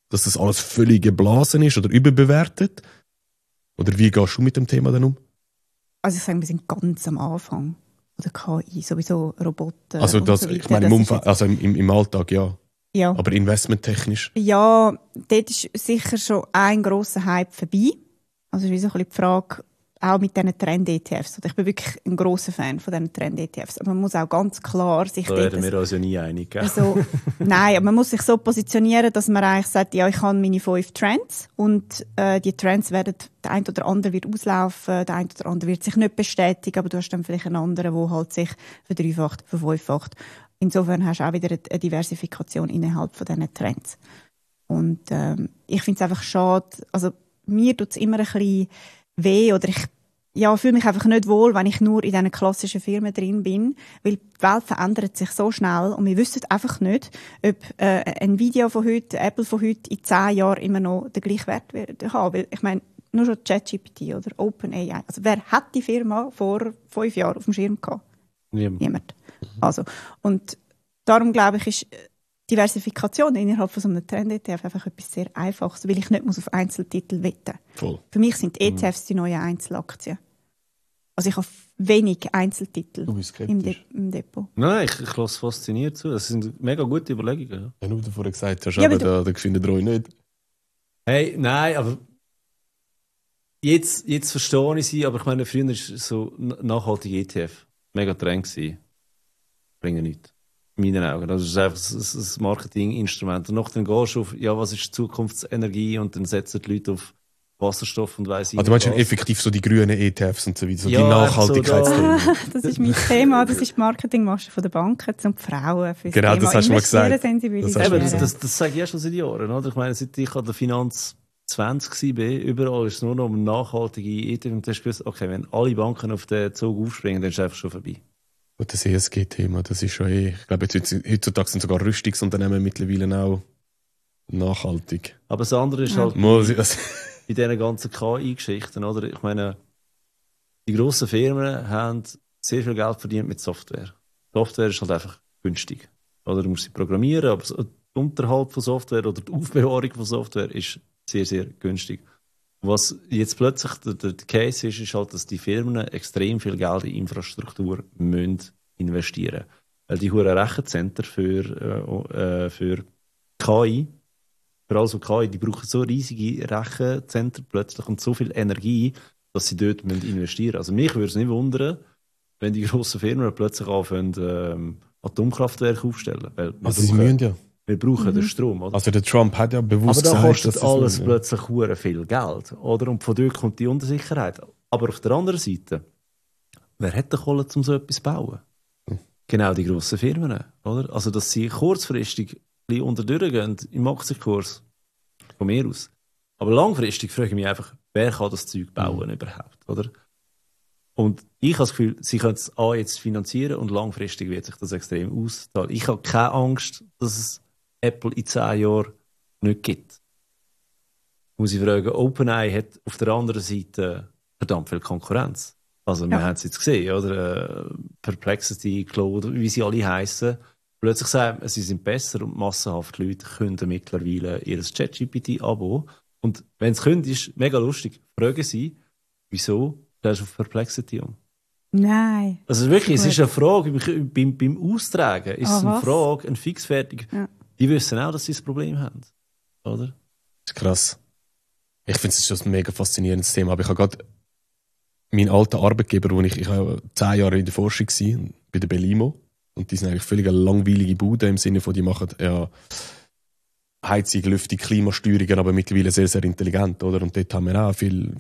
dass das alles völlig geblasen ist oder überbewertet? Oder wie gehst du mit dem Thema dann um? Also ich sage, wir sind ganz am Anfang. Oder KI, sowieso Roboter. Also das, so ich meine im Umfeld, also im Alltag, ja. Ja. Aber investmenttechnisch? Ja, dort ist sicher schon ein grosser Hype vorbei. Also ist wie so ein bisschen die Frage, auch mit diesen Trend-ETFs. Ich bin wirklich ein grosser Fan von diesen Trend-ETFs. Aber man muss auch ganz klar sich da werden wir uns ja nie einig. Also, nein, aber man muss sich so positionieren, dass man eigentlich sagt, ja, ich habe meine 5 Trends und die Trends werden, der eine oder andere wird auslaufen, der eine oder andere wird sich nicht bestätigen, aber du hast dann vielleicht einen anderen, der halt sich verdreifacht, verfünffacht. Insofern hast du auch wieder eine Diversifikation innerhalb von diesen Trends. Und ich finde es einfach schade, also mir tut es immer ein bisschen weh oder ich fühle mich einfach nicht wohl, wenn ich nur in diesen klassischen Firmen drin bin, weil die Welt verändert sich so schnell und wir wissen einfach nicht, ob Nvidia von heute, Apple von heute in 10 Jahren immer noch den gleichen Wert wird haben. Weil ich meine, nur schon ChatGPT oder OpenAI. Also wer hat die Firma vor 5 Jahren auf dem Schirm gehabt? Niemand. Also, und darum glaube ich, ist Diversifikation innerhalb von so einem Trend-ETF einfach etwas sehr Einfaches, weil ich nicht muss auf Einzeltitel wetten. Voll. Für mich sind ETFs die neuen Einzelaktien. Also ich habe wenig Einzeltitel im Depot. Nein, ich lasse fasziniert zu. Das sind mega gute Überlegungen. Ja. Wenn du vorher gesagt hast, Ja, aber da findet ihr euch nicht. Hey, nein, aber jetzt verstehe ich sie, aber ich meine, früher war so nachhaltige ETF mega Trend gewesen. Bringen nichts. In meinen Augen. Das ist einfach ein Marketinginstrument. Und nachher gehst du auf, ja, was ist Zukunftsenergie? Und dann setzen die Leute auf Wasserstoff und weiss ich Du meinst effektiv so die grünen ETFs und so weiter, so ja, die Nachhaltigkeitsthemen. So das ist mein Thema, das ist die Marketingmasche der Banken zum Frauen. Fürs Genau, Thema das hast du mal gesagt. Das sage ich ja schon seit Jahren. Oder? Ich meine, seit ich an der Finanz 20 war, überall ist es nur noch um nachhaltige ETF. Und dann spürst du, okay, wenn alle Banken auf den Zug aufspringen, dann ist es einfach schon vorbei. Und das ESG-Thema, das ist schon ich glaube, heutzutage sind sogar Rüstungsunternehmen mittlerweile auch nachhaltig. Aber das andere ist halt bei diesen ganzen KI-Geschichten, oder? Ich meine, die grossen Firmen haben sehr viel Geld verdient mit Software. Software ist halt einfach günstig. Oder du musst sie programmieren, aber der Unterhalt von Software oder die Aufbewahrung von Software ist sehr, sehr günstig. Was jetzt plötzlich der Case ist halt, dass die Firmen extrem viel Geld in Infrastruktur investieren müssen. Weil die hohen Rechenzentren für KI, für alles so KI, die brauchen so riesige Rechenzentren plötzlich und so viel Energie, dass sie dort investieren müssen. Also mich würde es nicht wundern, wenn die grossen Firmen plötzlich anfangen, Atomkraftwerke aufstellen. Weil sie müssen ja. Wir brauchen den Strom, oder? Also der Trump hat ja bewusst gesagt, aber da kostet dass alles plötzlich hure viel Geld, oder? Und von dort kommt die Unsicherheit. Aber auf der anderen Seite, wer hat die Kohle, um so etwas zu bauen? Genau die grossen Firmen, oder? Also, dass sie kurzfristig ein bisschen unterdurchgehen im Aktienkurs, von mir aus. Aber langfristig frage ich mich einfach, wer kann das Zeug bauen überhaupt, oder? Und ich habe das Gefühl, sie können es jetzt finanzieren und langfristig wird sich das extrem auszahlen. Ich habe keine Angst, dass es Apple in 10 Jahren nicht gibt. Muss ich fragen, OpenAI hat auf der anderen Seite verdammt viel Konkurrenz. Also wir haben es jetzt gesehen, oder? Perplexity, Claude, wie sie alle heissen. Plötzlich sagen sie sind besser und massenhaft Leute können mittlerweile ihr ChatGPT-Abo. Und wenn sie können, ist mega lustig. Fragen sie, wieso stellst du auf Perplexity um? Nein. Also wirklich, es ist eine Frage, beim Austragen ist es eine Frage, ein fixfertig. Ja. Die wissen auch, dass sie das Problem haben. Oder? Das ist krass. Ich finde es schon ein mega faszinierendes Thema. Aber ich habe gerade meinen alten Arbeitgeber, wo ich habe 10 Jahre in der Forschung war, bei der Belimo. Und die sind eigentlich völlig eine langweilige Bude im Sinne von, die machen ja Heizung, Lüftung, Klimasteuerungen, aber mittlerweile sehr, sehr intelligent, oder? Und dort haben wir auch viel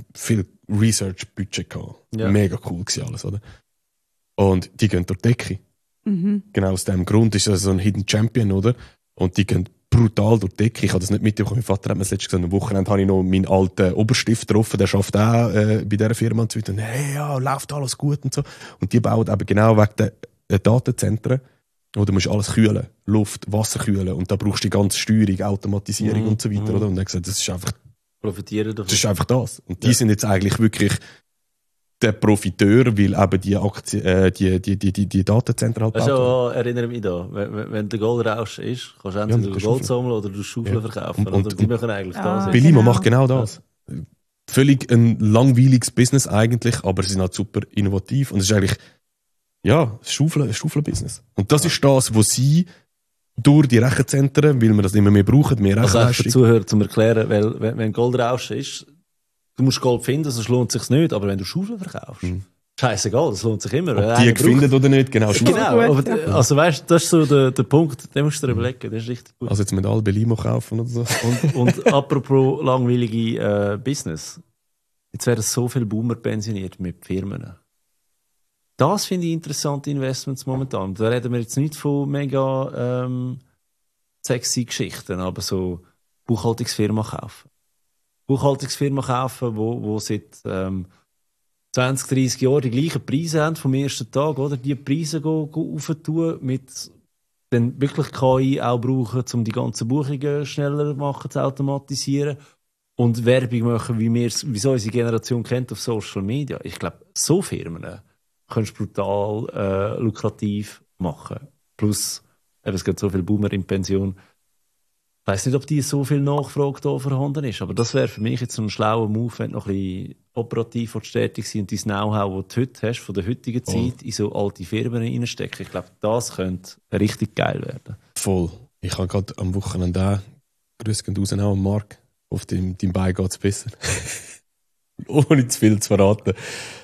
Research-Budget gehabt. Ja. Mega cool gewesen alles, oder? Und die gehen durch die Decke. Mhm. Genau aus dem Grund ist das so ein Hidden Champion, oder? Und die gehen brutal durch die Decke. Ich habe das nicht mitbekommen. Mein Vater hat mir das letzte gesagt, am Wochenende habe ich noch meinen alten Oberstift getroffen, der arbeitet auch bei dieser Firma und so weiter. Und hey, ja, läuft alles gut und so. Und die bauen eben genau wegen der Datenzentren, wo du musst alles kühlen, Luft, Wasser kühlen und da brauchst du die ganze Steuerung, Automatisierung und so weiter, oder? Und er hat gesagt, das ist einfach profitieren davon. Das ist einfach das. Und die sind jetzt eigentlich wirklich der Profiteur, weil eben die Datenzentren halt Also, erinnere mich da, wenn der Goldrausch ist, kannst du entweder Gold sammeln oder du Schaufeln verkaufen. Und die machen eigentlich das. Belimo macht genau das. Völlig ein langweiliges Business eigentlich, aber sie sind halt super innovativ und es ist eigentlich, ja, ein Schaufeln-Business. Und das ist das, was sie durch die Rechenzentren, weil wir das immer mehr brauchen, mehr Rechenleistung. Also Zuhörer zum Erklären, weil wenn Goldrausch ist, du musst Gold finden, sonst lohnt es sich nicht, aber wenn du Schaufeln verkaufst, scheißegal, das lohnt sich immer. Ob die gefunden oder nicht, genau. Genau, aber, also weißt du, das ist so der Punkt, den musst du dir überlegen, das ist richtig gut. Also jetzt mit alle Belimo kaufen oder so. Und apropos langweilige Business, jetzt werden so viele Boomer pensioniert mit Firmen. Das finde ich interessante Investments momentan. Da reden wir jetzt nicht von mega sexy Geschichten, aber so Buchhaltungsfirma kaufen. Wo seit 20, 30 Jahren die gleichen Preise haben vom ersten Tag, oder? Die Preise aufzutun, mit dann wirklich KI auch brauchen, um die ganzen Buchungen schneller machen, zu automatisieren und Werbung machen, wie so unsere Generation kennt auf Social Media. Ich glaube, so Firmen kannst du brutal lukrativ machen. Plus, es gibt so viele Boomer in Pension. Ich weiss nicht, ob die so viel Nachfrage da vorhanden ist, aber das wäre für mich jetzt so ein schlauer Move, wenn du noch ein bisschen operativ tätig sein und dein Know-how, das du heute hast, von der heutigen Zeit, in so alte Firmen reinstecken. Ich glaube, das könnte richtig geil werden. Voll. Ich habe gerade am Wochenende Grüß gehen raus auch am Marc. Auf deinem Bein geht es besser. Ohne zu viel zu verraten.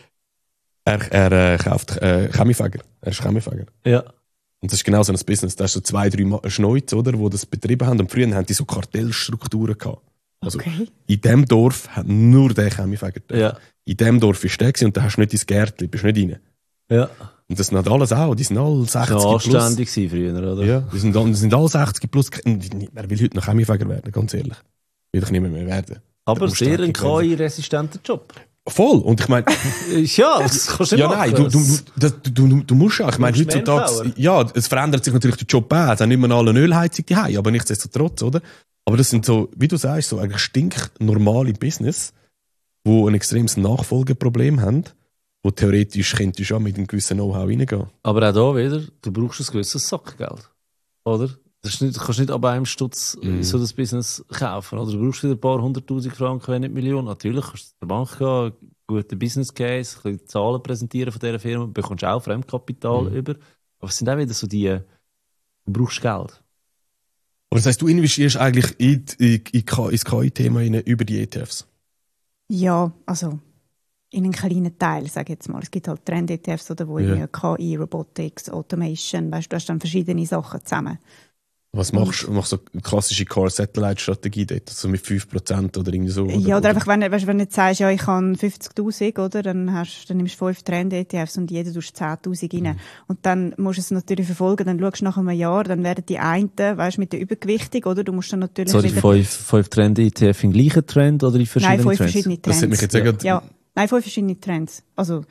Er kauft Chemiefäger. Er ist Chemiefäger. Ja. Und das ist genau so ein Business. Da hast du so 2-3 Schneuz, oder, die das betrieben haben. Und früher haben die so Kartellstrukturen gehabt. Also in dem Dorf hat nur der Chemiefäger. Ja. In dem Dorf ist der und da hast du nicht ins Gärtchen, bist nicht rein. Ja. Und das sind halt alles auch, die sind alle 60 plus. Anständig früher, oder? Ja, die sind alle 60 plus. Wer will heute noch Chemiefäger werden, ganz ehrlich? Will ich nicht mehr werden. Aber sehr ein KI-resistenter Job. Voll. Und ich meine... ja, das kannst du nicht machen. Du musst ja. Ich meine, heutzutage... Ja, es verändert sich natürlich der Job auch. Es haben nicht mehr alle eine Ölheizung daheim, aber nichtsdestotrotz, oder? Aber das sind so, wie du sagst, so eigentlich stinknormale Business, die ein extremes Nachfolgeproblem haben, wo theoretisch könntest du auch mit einem gewissen Know-how reingehen. Aber auch da wieder, du brauchst ein gewisses Sackgeld. Oder? Das ist nicht, du kannst nicht ab einem Stutz so das Business kaufen. Oder du brauchst wieder ein paar 100'000 Franken, wenn nicht Millionen. Natürlich kannst du zur Bank gehen, guten Business Case, ein bisschen Zahlen präsentieren von dieser Firma, bekommst auch Fremdkapital über. Aber es sind auch wieder so die, du brauchst Geld. Aber das heisst, du investierst eigentlich ins KI-Thema über die ETFs? Ja, also in einen kleinen Teil, sage ich jetzt mal. Es gibt halt Trend-ETFs, oder wo KI, Robotics, Automation, weißt du hast dann verschiedene Sachen zusammen. Was machst du? Machst du so eine klassische Core-Satellite-Strategie dort, also mit 5% oder irgendwie so? Ja, oder einfach, wenn du jetzt sagst, ja, ich habe 50'000, oder, dann nimmst du 5 Trend-ETFs und jeder tust 10'000 rein. Und dann musst du es natürlich verfolgen, dann schaust du nach einem Jahr, dann werden die einen, weißt du, mit der Übergewichtung, oder, du musst dann natürlich... Sorry, 5 Trend-ETF im gleichen Trend oder in verschiedenen Trends? Nein, 5 verschiedene Trends. Das hat mich jetzt sagen... Ja, nein, 5 verschiedene Trends. Also,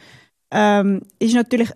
ist natürlich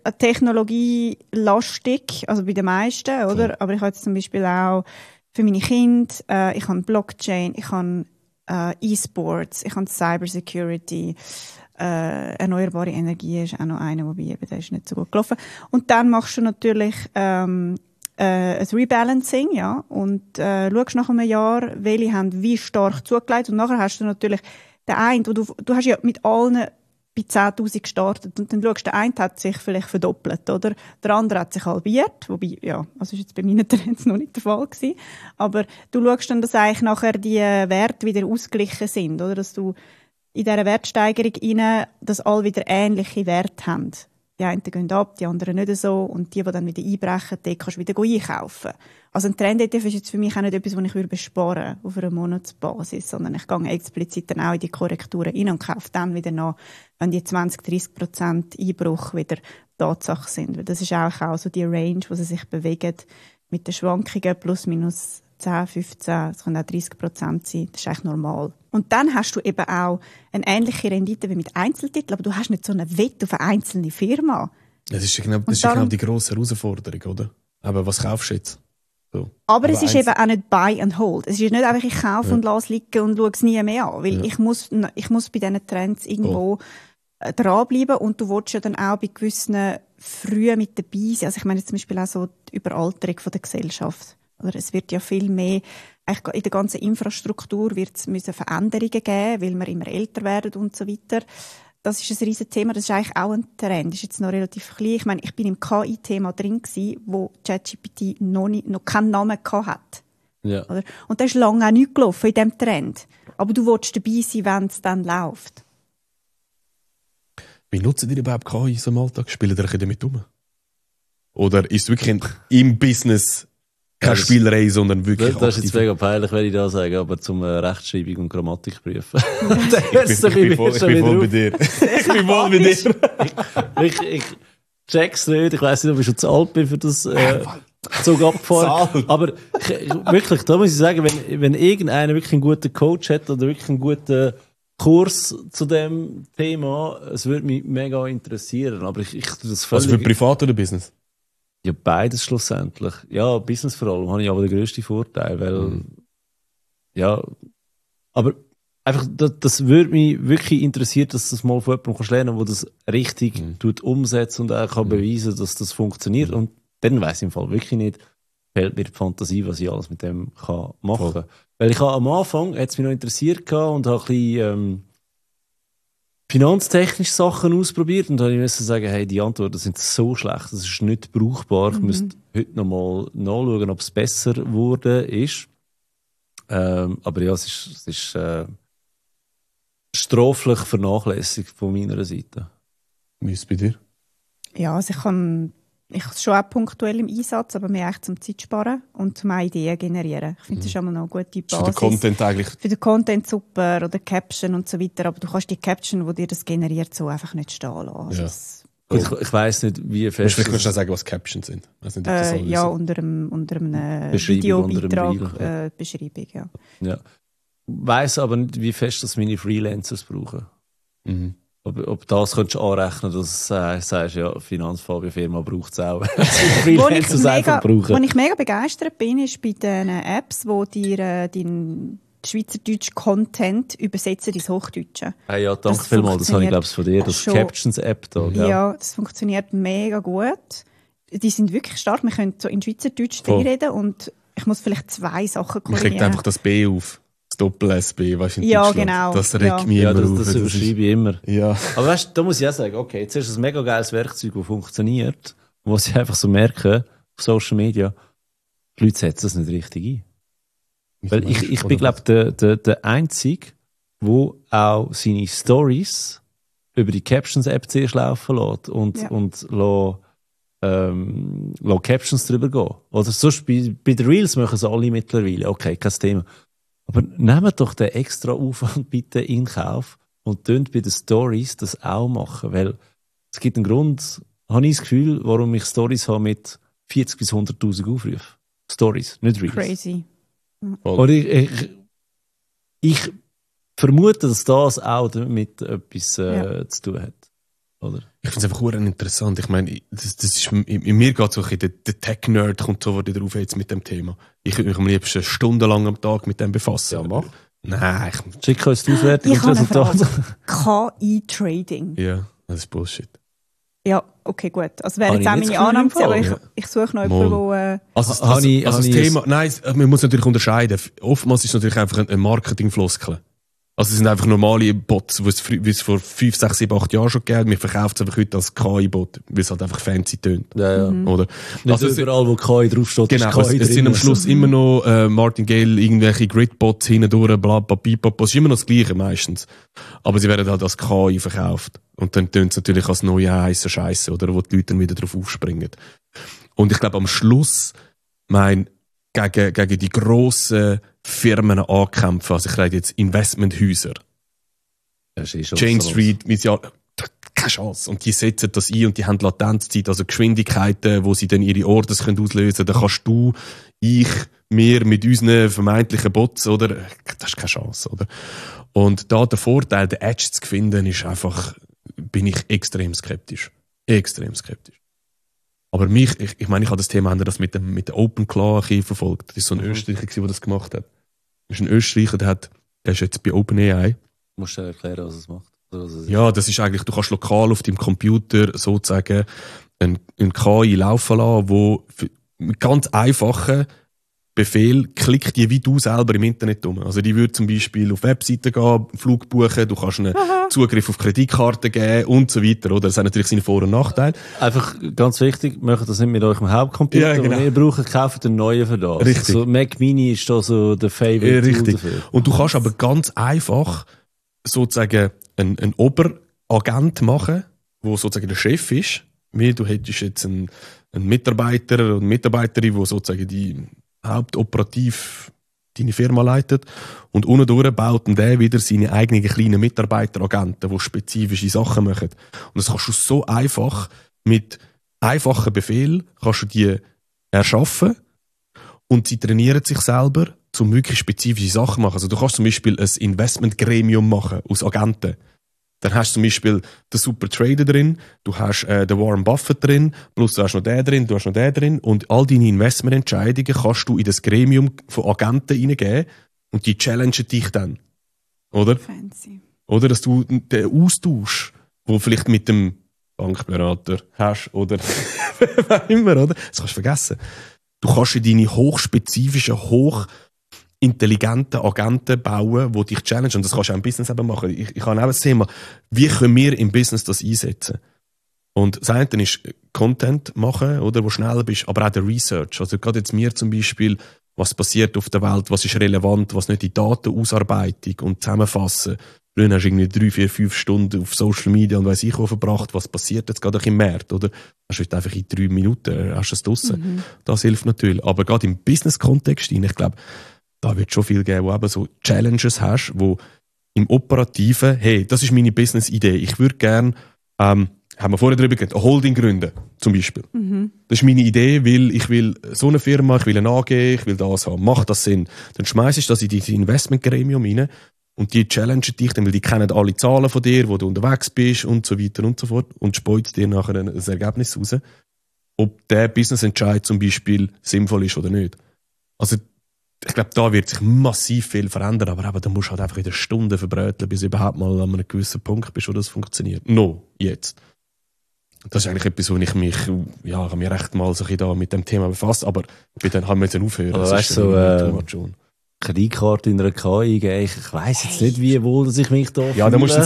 technologielastig, also bei den meisten, oder? Cool. Aber ich habe jetzt zum Beispiel auch für meine Kinder, ich habe Blockchain, ich habe E-Sports, ich habe Cybersecurity, erneuerbare Energie ist auch noch einer, wobei eben der ist nicht so gut gelaufen. Und dann machst du natürlich ein Rebalancing, ja, und schaust nach einem Jahr, welche haben wie stark zugelegt und nachher hast du natürlich den einen, wo du hast ja mit allen bei 10'000 gestartet und dann schaust, der eine hat sich vielleicht verdoppelt, oder? Der andere hat sich halbiert, wobei, ja, das ist jetzt bei meinen Trends noch nicht der Fall gewesen. Aber du schaust dann, dass eigentlich nachher die Werte wieder ausgeglichen sind, oder? Dass du in dieser Wertsteigerung rein, dass alle wieder ähnliche Werte haben. Die einen gehen ab, die anderen nicht so und die dann wieder einbrechen, die kannst du wieder einkaufen. Also ein Trend-ETF ist jetzt für mich auch nicht etwas, was ich besparen auf einer Monatsbasis, sondern ich gehe explizit dann auch in die Korrekturen rein und kaufe dann wieder nach, wenn die 20-30% Einbruch wieder Tatsache sind. Weil das ist auch so die Range, wo sie sich bewegen mit den Schwankungen plus minus 10, 15, es können auch 30% sein, das ist eigentlich normal. Und dann hast du eben auch eine ähnliche Rendite wie mit Einzeltiteln, aber du hast nicht so eine Wette auf eine einzelne Firma. Das ist genau die grosse Herausforderung, oder? Aber was kaufst du jetzt? So. Aber es ist eben auch nicht Buy and Hold. Es ist nicht einfach, ich kaufe und lasse liegen und schaue es nie mehr an. Weil ich muss bei diesen Trends irgendwo dranbleiben und du willst ja dann auch bei gewissen früh mit dabei sein. Also ich meine jetzt zum Beispiel auch so die Überalterung von der Gesellschaft. Oder es wird ja viel mehr, eigentlich in der ganzen Infrastruktur wird es Veränderungen geben, weil wir immer älter werden und so weiter. Das ist ein riesen Thema, das ist eigentlich auch ein Trend, das ist jetzt noch relativ klein. Ich meine, ich bin im KI-Thema drin gewesen, wo ChatGPT noch keinen Namen hat. Ja. Oder? Und da ist lange auch nichts gelaufen in diesem Trend. Aber du willst dabei sein, wenn es dann läuft. Wie nutzen ihr überhaupt KI so im Alltag? Spielen ihr damit um? Oder ist es wirklich im Business keine Spielerei, sondern wirklich Das ist jetzt mega peinlich, wenn ich das sage, aber zum Rechtschreibung und Grammatik prüfen. Ich bin voll bei dir. Ich bin voll bei dir. Ich check's nicht. Ich weiss nicht, ob ich schon zu alt bin für das Zug abgefahren. Aber wirklich, da muss ich sagen, wenn irgendeiner wirklich einen guten Coach hat oder wirklich einen guten Kurs zu dem Thema, es würde mich mega interessieren. Aber ich das völlig... Also für Privat oder Business? Ja, beides schlussendlich. Ja, Business vor allem habe ich aber den grössten Vorteil, weil, ja, aber einfach, das würde mich wirklich interessieren, dass das mal von jemandem lernen kann, der das richtig umsetzt und auch kann beweisen, dass das funktioniert. Und dann weiss ich im Fall wirklich nicht, fehlt mir die Fantasie, was ich alles mit dem kann machen kann. Weil ich habe am Anfang, hat es mich noch interessiert gehabt und habe ein bisschen, finanztechnische Sachen ausprobiert und dann musste ich sagen, hey, die Antworten sind so schlecht, das ist nicht brauchbar. Ich müsste heute noch mal nachschauen, ob es besser geworden ist. Aber ja, es ist straflich vernachlässigt von meiner Seite. Wie ist es bei dir? Ja, also ich schon auch punktuell im Einsatz, aber mehr echt zum Zeitsparen und zum Ideen generieren. Ich finde, das ist immer noch eine gute Basis. Für den Content eigentlich? Für den Content super oder Caption und so weiter, aber du kannst die Caption, die dir das generiert, so einfach nicht stehen lassen. Also Ich weiss nicht, wie fest... Vielleicht kannst du sagen, was Captions sind. Nicht, ja, unter einem Videobeitrag, Beschreibung, ja. Ja. Weiss aber nicht, wie fest das meine Freelancers brauchen. Mhm. Ob das könntest du anrechnen, dass du sagst, ja, Finanzfabio-Firma braucht es auch. Wo ich mega begeistert bin, ist bei den Apps, wo dir deinen schweizerdeutschen Content übersetzen ins Hochdeutsche. Hey, ja, danke vielmals, das habe ich glaube ich von dir, das Captions-App da. Ja, das funktioniert mega gut. Die sind wirklich stark, wir können so in Schweizerdeutsch reden und ich muss vielleicht 2 Sachen korrigieren. Man kriegt einfach das B auf. Das Doppel-SB, weißt du, in ja, Deutschland. Genau. Das regt mich immer auf. Das überschreibe ich immer. Ja. Aber weißt du, da muss ich auch sagen, okay, jetzt ist es ein mega geiles Werkzeug, das funktioniert, wo sie einfach so merken, auf Social Media, die Leute setzen das nicht richtig ein. Weil ich bin, glaube ich, der Einzige, der auch seine Stories über die Captions-App zuerst laufen lässt und lässt Captions drüber gehen. Oder sonst bei den Reels machen es alle mittlerweile. Okay, kein Thema. Aber nehmt doch den extra Aufwand bitte in Kauf und tönt bei den Stories das auch machen, weil es gibt einen Grund, habe ich das Gefühl, warum ich Stories habe mit 40 bis 100.000 Aufrufen. Stories, nicht Reels. Crazy. Oder ich vermute, dass das auch damit etwas zu tun hat. Oder? Ich finde es einfach interessant. Ich meine, das ist, in mir geht so der Tech-Nerd kommt so drauf jetzt mit dem Thema. Ich würde mich am liebsten stundenlang am Tag mit dem befassen. Ja, mach. Nein. Schick uns die Auswertung und Resultate. KI-Trading. Ja, das ist Bullshit. Ja, okay, gut. Also wäre jetzt auch meine Annahme, aber ich suche noch jemanden, der... das Thema... Nein, man muss natürlich unterscheiden. Oftmals ist es natürlich einfach ein Marketing-Floskel. Also es sind einfach normale Bots, die es vor 5, 6, 7, 8 Jahren schon gegeben hat. Wir verkaufen es einfach heute als KI-Bot, weil es halt einfach fancy tönt. Ja. Oder? Nicht also überall, wo KI draufsteht, genau, ist KI es sind am Schluss immer noch Martingale, irgendwelche Grid-Bots hindurch, bla bla bla. Es ist immer noch das Gleiche meistens. Aber sie werden halt als KI verkauft. Und dann tönt es natürlich als neue heiße Scheiße, oder? Wo die Leute dann wieder drauf aufspringen. Und ich glaube, am Schluss, gegen die grossen Firmen ankämpfen. Also ich rede jetzt Investmenthäuser. Jane Street, keine Chance. Und die setzen das ein und die haben Latenzzeit, also Geschwindigkeiten, wo sie dann ihre Orders auslösen können. Da kannst du, wir mit unseren vermeintlichen Bots, oder? Das ist keine Chance, oder? Und da der Vorteil, den Edge zu finden, ist einfach, bin ich extrem skeptisch. Extrem skeptisch. Aber ich meine, ich habe das Thema das mit der OpenClaw verfolgt. Das ist so ein Österreicher, der das gemacht hat. Das ist ein Österreicher, der ist jetzt bei OpenAI. Musst du erklären, was es macht? Also, Ja, das ist eigentlich, du kannst lokal auf deinem Computer sozusagen ein KI laufen lassen, wo mit ganz einfachen Befehl klickt die wie du selber im Internet um. Also die würde zum Beispiel auf Webseiten gehen, Flug buchen, du kannst einen Zugriff auf Kreditkarten geben und so weiter. Oder? Das hat natürlich seine Vor- und Nachteile. einfach ganz wichtig, macht das nicht mit eurem Hauptcomputer, Ja, genau. den ihr braucht, kauft einen neuen für das. Richtig. So, Mac Mini ist da so der Favorite Richtig. Tool dafür. Und du kannst aber ganz einfach sozusagen einen Oberagent machen, wo sozusagen der Chef ist. Wie du hättest jetzt einen Mitarbeiter oder eine Mitarbeiterin, die sozusagen die hauptoperativ deine Firma leitet. Und unten durch baut dann der wieder seine eigenen kleinen Mitarbeiteragenten, die spezifische Sachen machen. Und das kannst du so einfach mit einfachen Befehlen kannst du die erschaffen und sie trainieren sich selber, um wirklich spezifische Sachen zu machen. Also du kannst zum Beispiel ein Investmentgremium machen aus Agenten. Dann hast du zum Beispiel den Super Trader drin, du hast den Warren Buffett drin, plus du hast noch den drin, du hast noch den drin und all deine Investmententscheidungen kannst du in das Gremium von Agenten reingeben und die challengen dich dann. Oder? Fancy. Oder dass du den Austausch, wo vielleicht mit dem Bankberater hast oder wer immer, oder? Das kannst du vergessen. Du kannst in deine hochspezifischen, hochintelligenten Agenten bauen, die dich challengen. Und das kannst du auch im Business eben machen. Ich habe auch das Thema, wie können wir im Business das einsetzen? Und das eine ist Content machen, oder, wo schneller bist, aber auch der Research. Also gerade jetzt mir zum Beispiel, was passiert auf der Welt, was ist relevant, was nicht, die Datenausarbeitung und Zusammenfassen. Früher hast du irgendwie 3, 4, 5 Stunden auf Social Media und weiss ich wo verbracht, was passiert jetzt gerade auch im März, oder? Hast du heute einfach in 3 Minuten hast du es draussen. Das hilft natürlich. Aber gerade im Business-Kontext, ich glaube, da wird schon viel geben, wo eben so Challenges hast, wo im Operativen, hey, das ist meine Business-Idee. Ich würde gerne, haben wir vorher darüber geredet, eine Holding gründen, zum Beispiel. Das ist meine Idee, weil ich will so eine Firma, ich will eine AG, ich will das haben. Macht das Sinn? Dann schmeißt ich das in dieses Investmentgremium rein und die challengen dich dann, weil die kennen alle Zahlen von dir, wo du unterwegs bist und so weiter und so fort und speut dir nachher ein Ergebnis raus, ob der Business-Entscheid zum Beispiel sinnvoll ist oder nicht. Also ich glaube, da wird sich massiv viel verändern, aber eben, da musst du halt einfach in der Stunde verbröteln, bis du überhaupt mal an einem gewissen Punkt bist, wo das funktioniert. Jetzt. Das ist eigentlich etwas, wo ich mich, ich habe mich recht mal so ein bisschen da mit dem Thema befasst, aber dann haben wir jetzt aufhören. Aber das weißt ist du, schon. Kreditkarte in einer KI geben, ich weiss jetzt nicht, wie wohl dass ich mich da Ja, da musst du ein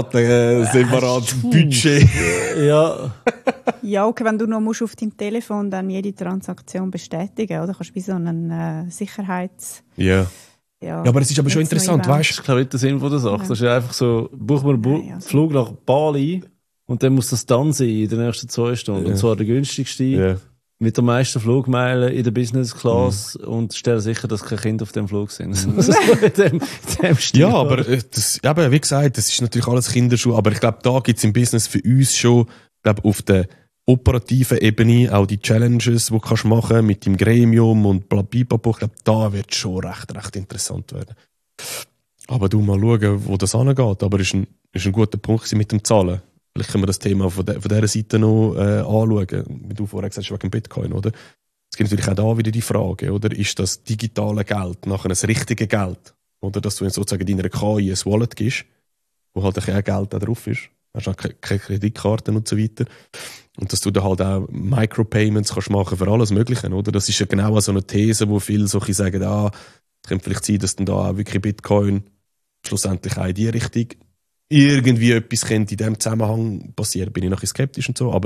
separates Budget. Ja. Ja, okay, wenn du noch musst auf deinem Telefon dann jede Transaktion bestätigen, oder? Kannst du wie so einen Sicherheits... Ja. Ja, Aber es ist aber schon interessant, Das weißt ist, glaube ich, nicht der Sinn von der Sache. Das ist ja einfach so, buchen wir einen Flug nach Bali und dann muss das dann sein in den nächsten 2 Stunden. Und zwar der günstigste, Ja. mit der meisten Flugmeilen in der Business Class und stellen sicher, dass keine Kinder auf dem Flug sind. Also in dem Stil. Ja, aber das, eben, wie gesagt, das ist natürlich alles Kinderschuh, aber ich glaube, da gibt es im Business für uns schon, glaube auf der operativen Ebene auch die Challenges, die du kannst machen mit dem Gremium und blablabla. Ich glaube, da wird es schon recht interessant werden. Aber du mal schauen, wo das angeht. Aber es ist ein guter Punkt mit dem Zahlen. Vielleicht können wir das Thema von dieser Seite noch anschauen. Wie du vorher gesagt hast, wegen Bitcoin, oder? Es gibt natürlich auch da wieder die Frage, oder? Ist das digitale Geld nachher ein richtiges Geld? Oder dass du sozusagen deiner KI ein Wallet gibst, wo halt ein Geld da drauf ist. Hast auch keine Kreditkarten und so weiter. Und dass du da halt auch Micropayments kannst machen für alles Mögliche, oder? Das ist ja genau so eine These, wo viele so sagen, es könnte vielleicht sein, dass dann da auch wirklich Bitcoin schlussendlich auch in die Richtung irgendwie etwas könnte in diesem Zusammenhang passieren. Bin ich noch ein bisschen skeptisch und so, aber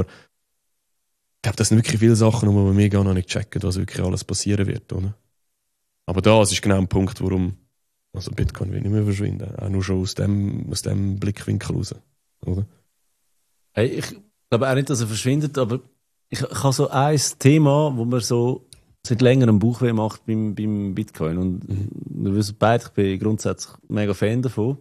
ich glaube, das sind wirklich viele Sachen, wo wir mega noch nicht checken, was wirklich alles passieren wird, oder? Aber das ist genau ein Punkt, warum also Bitcoin will nicht mehr verschwinden. Auch nur schon aus dem Blickwinkel raus, oder? Hey, ich glaube auch nicht, dass er verschwindet, aber ich habe so ein Thema, wo man so seit längerem Bauchweh macht beim Bitcoin. Und wir wissen beide, ich bin grundsätzlich mega Fan davon.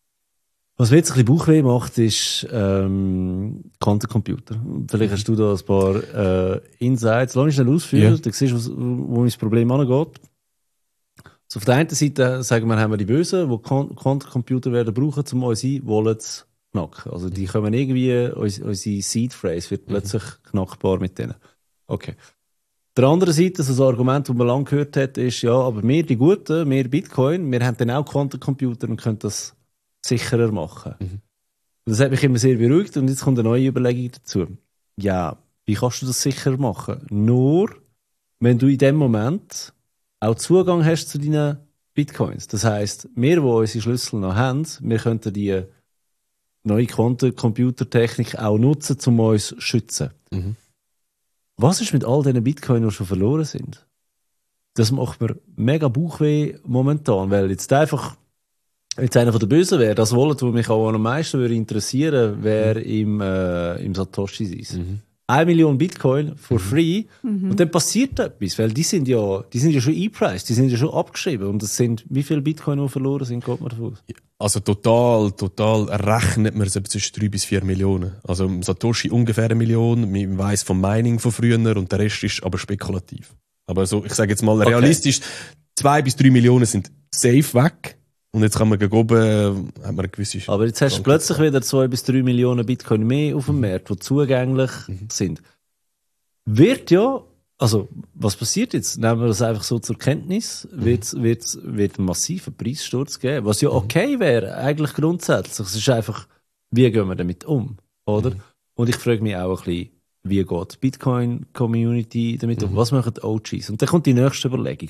Was mir jetzt ein bisschen Bauchweh macht, ist Quantencomputer. Vielleicht hast du da ein paar Insights. Lass mich schnell ausführen, Yeah. dann siehst du, wo mein Problem angeht. So auf der einen Seite sagen wir, haben wir die Bösen, die Quantencomputer werden brauchen, um unsere Wallets zu knacken. Also die kommen irgendwie, unsere Seed Phrase wird plötzlich knackbar mit denen. Okay. Der andere Seite, so ein Argument, das man lange gehört hat, ist, ja, aber wir, die Guten, wir Bitcoin, wir haben dann auch Quantencomputer und können das sicherer machen. Das hat mich immer sehr beruhigt und jetzt kommt eine neue Überlegung dazu. Ja, wie kannst du das sicher machen? Nur, wenn du in dem Moment auch Zugang hast zu deinen Bitcoins. Das heisst, wir, die unsere Schlüssel noch haben, wir könnten die neue Quantencomputertechnik auch nutzen, um uns zu schützen. Mhm. Was ist mit all diesen Bitcoins, die schon verloren sind? Das macht mir mega Bauchweh momentan, weil jetzt einfach, jetzt einer von der Bösen wäre, das Wallet, das mich auch am meisten würde interessieren, wäre im Satoshi sein. Mhm. 1 Million Bitcoin for free und dann passiert etwas, weil die sind ja schon eingepreist, die sind ja schon abgeschrieben und es sind, wie viele Bitcoin noch verloren sind, geht man davon aus? Also total rechnet man so zwischen 3 bis 4 Millionen. Also im Satoshi ungefähr 1 Million, man weiss vom Mining von früher und der Rest ist aber spekulativ. Aber so, ich sage jetzt mal realistisch, 2 bis 3 Millionen sind safe weg. Und jetzt kann man gegen oben, hat man eine gewisse... Aber jetzt hast du plötzlich wieder 2 bis 3 Millionen Bitcoin mehr auf dem Markt, die zugänglich sind. Wird ja, also, was passiert jetzt? Nehmen wir das einfach so zur Kenntnis, wird einen massiven Preissturz geben, was ja okay wäre, eigentlich grundsätzlich. Es ist einfach, wie gehen wir damit um, oder? Und ich frage mich auch ein bisschen, wie geht die Bitcoin-Community damit um? Was machen die OGs? Und dann kommt die nächste Überlegung.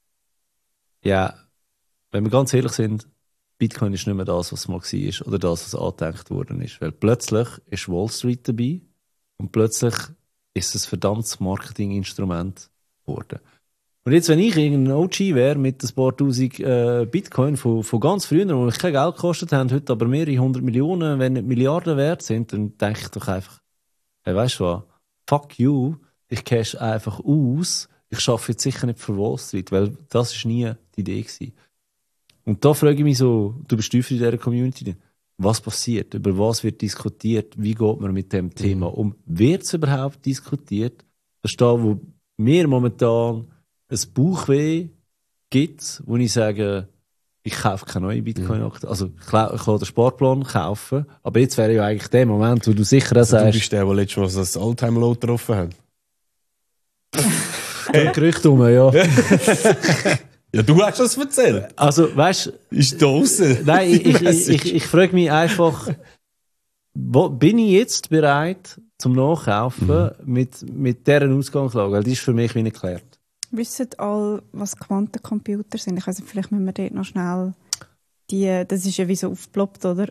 Ja, wenn wir ganz ehrlich sind, Bitcoin ist nicht mehr das, was es mal war oder das, was angedenkt worden ist. Weil plötzlich ist Wall Street dabei und plötzlich ist es ein verdammtes Marketinginstrument geworden. Und jetzt, wenn ich irgendein OG wäre mit ein paar tausend Bitcoin von ganz früher, die mich kein Geld gekostet haben, heute aber mehrere 100 Millionen, wenn nicht Milliarden wert sind, dann denke ich doch einfach, hey, weißt du was? Fuck you, ich cash einfach aus, ich arbeite jetzt sicher nicht für Wall Street, weil das ist nie die Idee gewesen. Und da frage ich mich so, du bist tiefer in dieser Community, was passiert, über was wird diskutiert, wie geht man mit dem Thema um, wird es überhaupt diskutiert? Das ist da, wo mir momentan ein Bauchweh gibt, wo ich sage, ich kaufe keine neue Bitcoin-Aktie. Also ich kann den Sparplan kaufen, aber jetzt wäre ja eigentlich der Moment, wo du sicher also sagst... Du bist der letztes Mal das All-Time-Low getroffen hat. Gerücht um, ja. Ja, du hast das erzählt. Also, weißt du... Ist da draussen. Nein, ich frage mich einfach, bin ich jetzt bereit zum Nachkaufen mit dieser Ausgangslage? Weil die ist für mich wie nicht geklärt. Wissen alle, was Quantencomputer sind? Ich weiß nicht, vielleicht müssen wir dort noch schnell das ist ja wie so aufgeploppt, oder?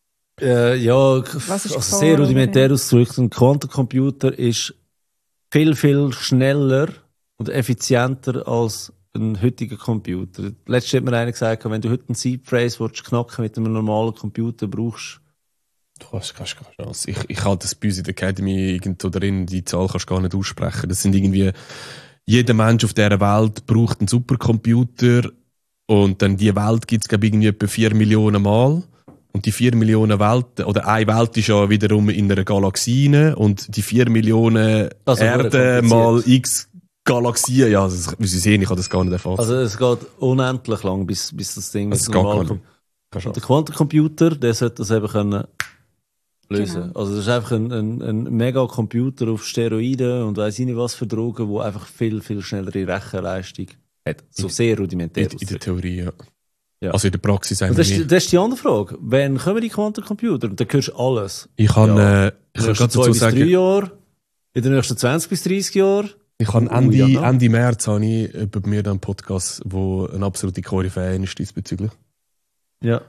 Ja, also sehr rudimentär ausgedrückt. Ein Quantencomputer ist viel, viel schneller und effizienter als ein heutiger Computer. Letztens hat mir einer gesagt, wenn du heute einen Seed-Phrase knacken mit einem normalen Computer brauchst. Du hast keine Chance. Ich halte das bei uns in der Academy irgendwo drin, die Zahl kannst du gar nicht aussprechen. Das sind irgendwie, jeder Mensch auf dieser Welt braucht einen Supercomputer und dann die Welt gibt es, glaube ich, irgendwie etwa 4 Millionen Mal. Und die 4 Millionen Welten, oder eine Welt ist ja wiederum in einer Galaxie und die 4 Millionen also Erde mal x Galaxien, ja, das, wie Sie sehen, ich kann das gar nicht erfassen. Also es geht unendlich lang, bis das Ding normal kommt. Und der Quantencomputer, der sollte das eben können lösen. Genau. Also das ist einfach ein Mega-Computer auf Steroiden und weiss ich nicht was für Drogen, wo einfach viel, viel schnellere Rechenleistung hat. So sehr rudimentär. In der Theorie, ja. Ja. Also in der Praxis und das ist die andere Frage. Wann kommen die Quantencomputer? Und dann hörst du alles. Ich kann gerade dazu 2 bis 3 Jahre, in den nächsten 20 bis 30 Jahren. Ich habe Ende März habe ich bei mir dann einen Podcast, wo eine absolute Koryphäe ist diesbezüglich. Ja.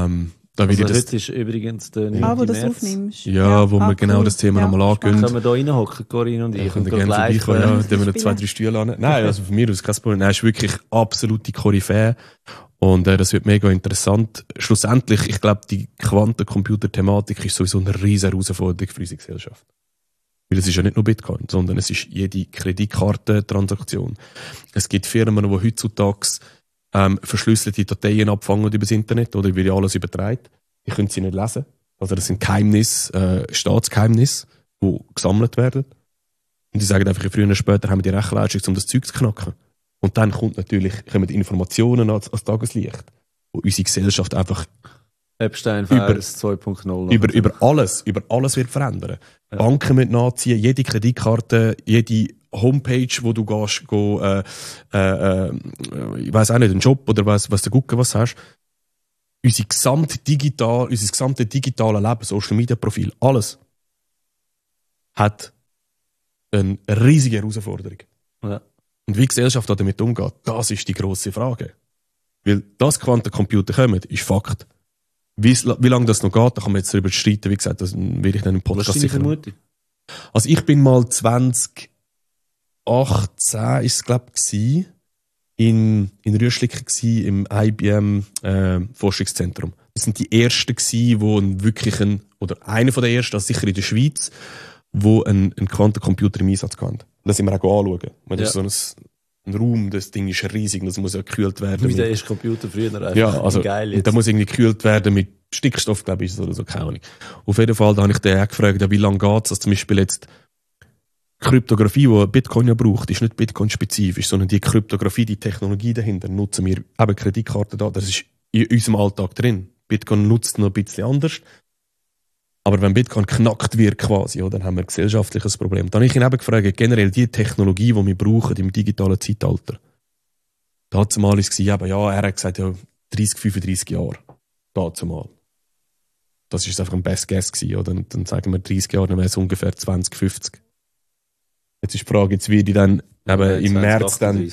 Da also das heute ist übrigens der 9. wo du das März. aufnimmst. Ja, wo wir genau das Thema nochmal angehen. Können wir da reinhocken, Corinne und ich? Ich könnte gerne vorbeikommen, ja. Dann wir noch 2, 3 Stühle an. Nein, also von mir aus kein Problem. Nein, es ist wirklich absolute Koryphäe. Und das wird mega interessant. Schlussendlich, ich glaube, die Quantencomputer-Thematik ist sowieso eine riesige Herausforderung für unsere Gesellschaft. Weil es ist ja nicht nur Bitcoin, sondern es ist jede Kreditkartentransaktion. Es gibt Firmen, die heutzutage verschlüsselte Dateien abfangen über das Internet oder wie alles übertreibt. Die können sie nicht lesen. Also das sind Geheimnisse, Staatsgeheimnisse, die gesammelt werden. Und die sagen einfach, früher oder später haben wir die Rechenleistung, um das Zeug zu knacken. Und dann kommen die Informationen als Tageslicht, wo unsere Gesellschaft einfach Epstein-Files 2.0 über alles wird verändern. Ja. Banken müssen nachziehen, jede Kreditkarte, jede Homepage, wo du gehst, ich weiss auch nicht, einen Job oder was du gucken, was hast. unser gesamte digitale Leben, Social Media Profil, alles hat eine riesige Herausforderung. Ja. Und wie die Gesellschaft damit umgeht, das ist die grosse Frage. Weil das Quantencomputer kommen, ist Fakt. Wie lange das noch geht, da kann man jetzt darüber streiten. Wie gesagt, das will ich dann im Podcast Was ist deine sicher. Vermutung? Also ich bin mal 2018, ist es glaube ich, in Rüschlicken gsi, im IBM Forschungszentrum. Das sind die ersten gsi, wo oder einer von der ersten, also sicher in der Schweiz, wo ein Quantencomputer im Einsatz hatten. Das sind wir auch anschauen. Das ist so ein Raum, das Ding ist riesig, das muss ja gekühlt werden. Wie der erste Computer früher einfach. Ja, also geil jetzt. da muss irgendwie gekühlt werden mit Stickstoff, glaube ich, oder so, keine Ahnung. Auf jeden Fall, da habe ich den auch gefragt, ja, wie lange geht es, dass zum Beispiel jetzt Kryptographie, die Bitcoin ja braucht, ist nicht Bitcoin-spezifisch, sondern die Kryptographie, die Technologie dahinter, nutzen wir eben Kreditkarten da, das ist in unserem Alltag drin. Bitcoin nutzt noch ein bisschen anders. Aber wenn Bitcoin knackt wird quasi, dann haben wir ein gesellschaftliches Problem. Dann habe ich ihn eben gefragt, generell die Technologie, die wir brauchen im digitalen Zeitalter. Dazumal war es eben, ja, er hat gesagt, ja, 30, 35 Jahre. Dazumal. Das war einfach ein Best Guess gewesen, oder? Und dann sagen wir 30 Jahre, dann wäre es ungefähr 20, 50. Jetzt ist die Frage, jetzt werde ich dann eben im März dann...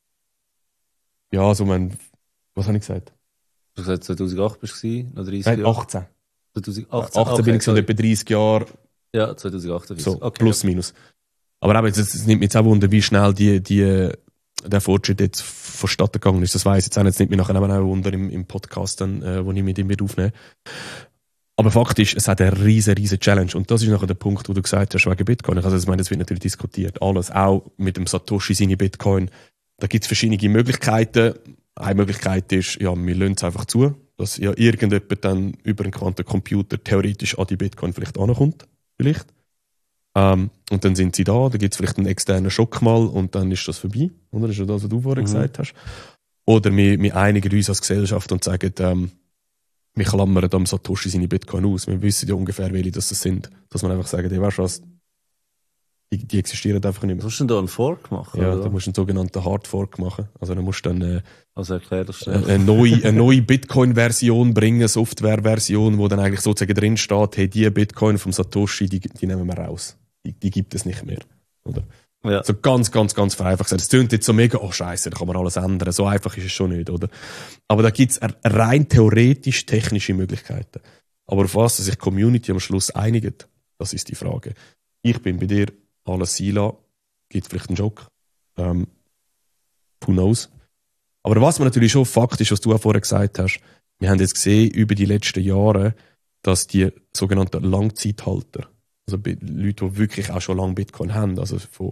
Ja, so was habe ich gesagt? Du hast gesagt, 2008 bist du noch 30 Nein, Jahre? 18. 2018 18 bin ich so etwa 30 Jahre. Ja, 2008. So, okay, plus, minus. Aber eben, es nimmt mich jetzt auch wunder, wie schnell der Fortschritt jetzt vonstatten gegangen ist. Das weiss ich jetzt auch nicht. Es nimmt mich nachher auch wunder im Podcast, dann, wo ich mit ihm aufnehme. Aber Fakt ist, es hat eine riesen Challenge. Und das ist nachher der Punkt, wo du gesagt hast, wegen Bitcoin. Also, ich meine, das wird natürlich diskutiert. Alles, auch mit dem Satoshi seine Bitcoin. Da gibt es verschiedene Möglichkeiten. Eine Möglichkeit ist, ja, wir lassen es einfach zu, dass ja irgendjemand dann über einen Quantencomputer theoretisch an die Bitcoin vielleicht ankommt. Vielleicht. Und dann sind sie da gibt es vielleicht einen externen Schock mal und dann ist das vorbei. Oder? Das ist ja das, was du vorher gesagt hast. Oder wir einigen uns als Gesellschaft und sagen, wir klammern am Satoshi seine Bitcoin aus. Wir wissen ja ungefähr, welche das sind. Dass man einfach sagt, hey, weißt du was, die existieren einfach nicht mehr. Musst du denn da einen Fork machen? Ja, oder? da musst du einen sogenannten Hard Fork machen. Also da musst du dann also erklär das schnell. eine neue Bitcoin-Version bringen, eine Software-Version, wo dann eigentlich sozusagen drin steht, hey, die Bitcoin vom Satoshi, die nehmen wir raus. Die gibt es nicht mehr. Oder? Ja. So ganz vereinfacht gesagt. Es klingt jetzt so mega, oh Scheiße, da kann man alles ändern. So einfach ist es schon nicht, oder? Aber da gibt es rein theoretisch technische Möglichkeiten. Aber auf was sich die Community am Schluss einigt, das ist die Frage. Ich bin bei dir, alles Sila, gibt vielleicht einen Schock. Who knows? Aber was man natürlich schon Fakt ist, was du auch vorher gesagt hast, wir haben jetzt gesehen über die letzten Jahre, dass die sogenannten Langzeithalter, also Leute, die wirklich auch schon lange Bitcoin haben, also von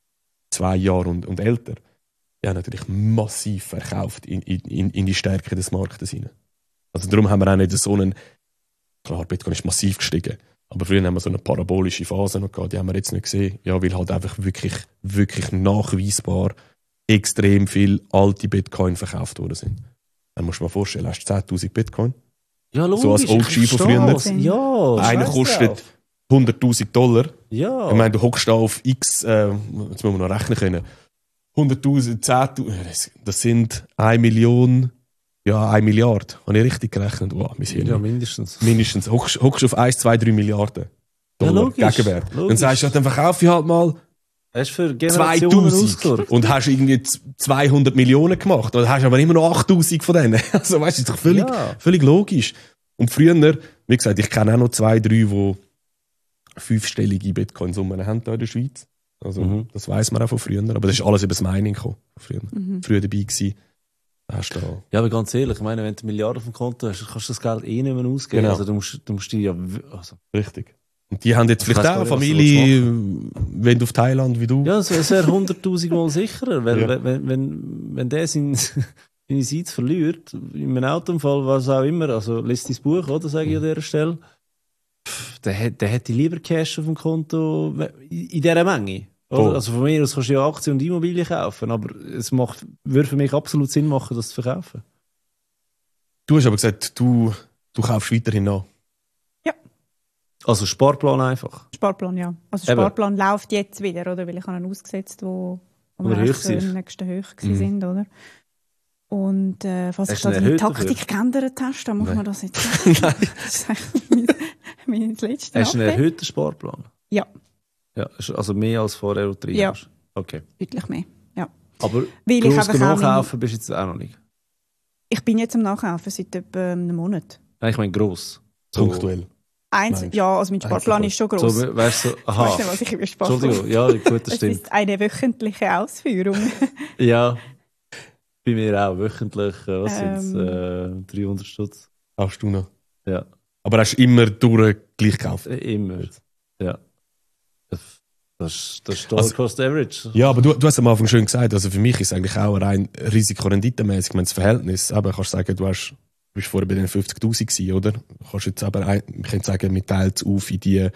2 Jahren und älter, die haben natürlich massiv verkauft in die Stärke des Marktes hinein. Also darum haben wir auch nicht so einen, klar, Bitcoin ist massiv gestiegen, aber früher haben wir so eine parabolische Phase noch gehabt, die haben wir jetzt nicht gesehen, ja, weil halt einfach wirklich nachweisbar extrem viel alte Bitcoin verkauft worden sind. Dann musst du dir mal vorstellen, hast du 10'000 Bitcoin? Ja, logisch. So als OG von früher. Ja, einer kostet $100.000. Ja. Ich meine, du hockst da auf X, jetzt müssen wir noch rechnen können. 100.000, 10'000, das sind 1 Million, ja, 1 Milliarde. Habe ich richtig gerechnet? Wow, ja, mindestens. Mindestens. Hockst auf 1, 2, 3 Milliarden Dollar Gegenwert. Logisch. Dann sagst du, dann verkaufe ich halt mal hast für Generationen 2000 und hast irgendwie 200 Millionen gemacht. Oder hast aber immer noch 8000 von denen. Also weißt du, ist doch völlig logisch. Und früher, wie gesagt, ich kenne auch noch 2, 3, die 5-stellige Bitcoin-Summen haben hier in der Schweiz. Also das weiss man auch von früher. Aber das ist alles über das Mining gekommen. Früher dabei gewesen. Hast du da. Ja, aber ganz ehrlich, ich meine, wenn du Milliarden auf dem Konto hast, kannst du das Geld eh nicht mehr ausgeben. Genau. Also du musst die ja... Also. Richtig. Und die haben jetzt vielleicht auch eine nicht, Familie, wenn du auf Thailand wie du. Ja, es wäre 100'000 Mal sicherer, weil Ja. wenn der seine Seite verliert, in einem Autounfall, was auch immer, also liest dein Buch, oder, sage ich an dieser Stelle, der hätte lieber Cash auf dem Konto in dieser Menge. Oder? Voll. Also von mir aus kannst du ja Aktien und Immobilien kaufen, aber würde für mich absolut Sinn machen, das zu verkaufen. Du hast aber gesagt, du kaufst weiterhin nach. Also Sparplan einfach. Sparplan, ja. Also Eben. Sparplan läuft jetzt wieder, oder? Weil ich habe ihn ausgesetzt, wo Oder wir hoch eigentlich sind. im nächsten Höch sind, oder? Und falls Hast ich du da einen die erhöhten Taktik geändert hast, dann muss Nein. man das jetzt sagen. Nein. Das ist eigentlich mein letzter Hast du einen Update. erhöhten Sparplan? Ja, Ja, also mehr als vorher drin Ja. hast. Okay. deutlich mehr. Ja. Aber Weil ich gross einfach auch nachkaufen bist du jetzt auch noch nicht. Ich bin jetzt am Nachkaufen seit etwa einem Monat. Nein, ich meine gross. So, Punktuell. Eins, Meinst du? ja, also mein Sparplan ist schon gross. so weißt du, so, Ich weiß nicht, aha. was ich über Sparplan. Entschuldigung, ja, gut, das Es stimmt. ist eine wöchentliche Ausführung. Ja, bei mir auch wöchentlich, was sind's, 300 Stutz. Kaufst du noch? Ja, Aber hast du immer durch gleich gekauft? immer. Ja. Das ist Dollar Also- Cost Average. Ja, aber du hast am Anfang schön gesagt, also für mich ist es eigentlich auch rein risikorenditemäßig, wenn das Verhältnis, aber kannst du sagen, du bist vorher bei den 50'000 gewesen, oder? Kannst jetzt aber, ich könnte sagen, wir teilen es auf in die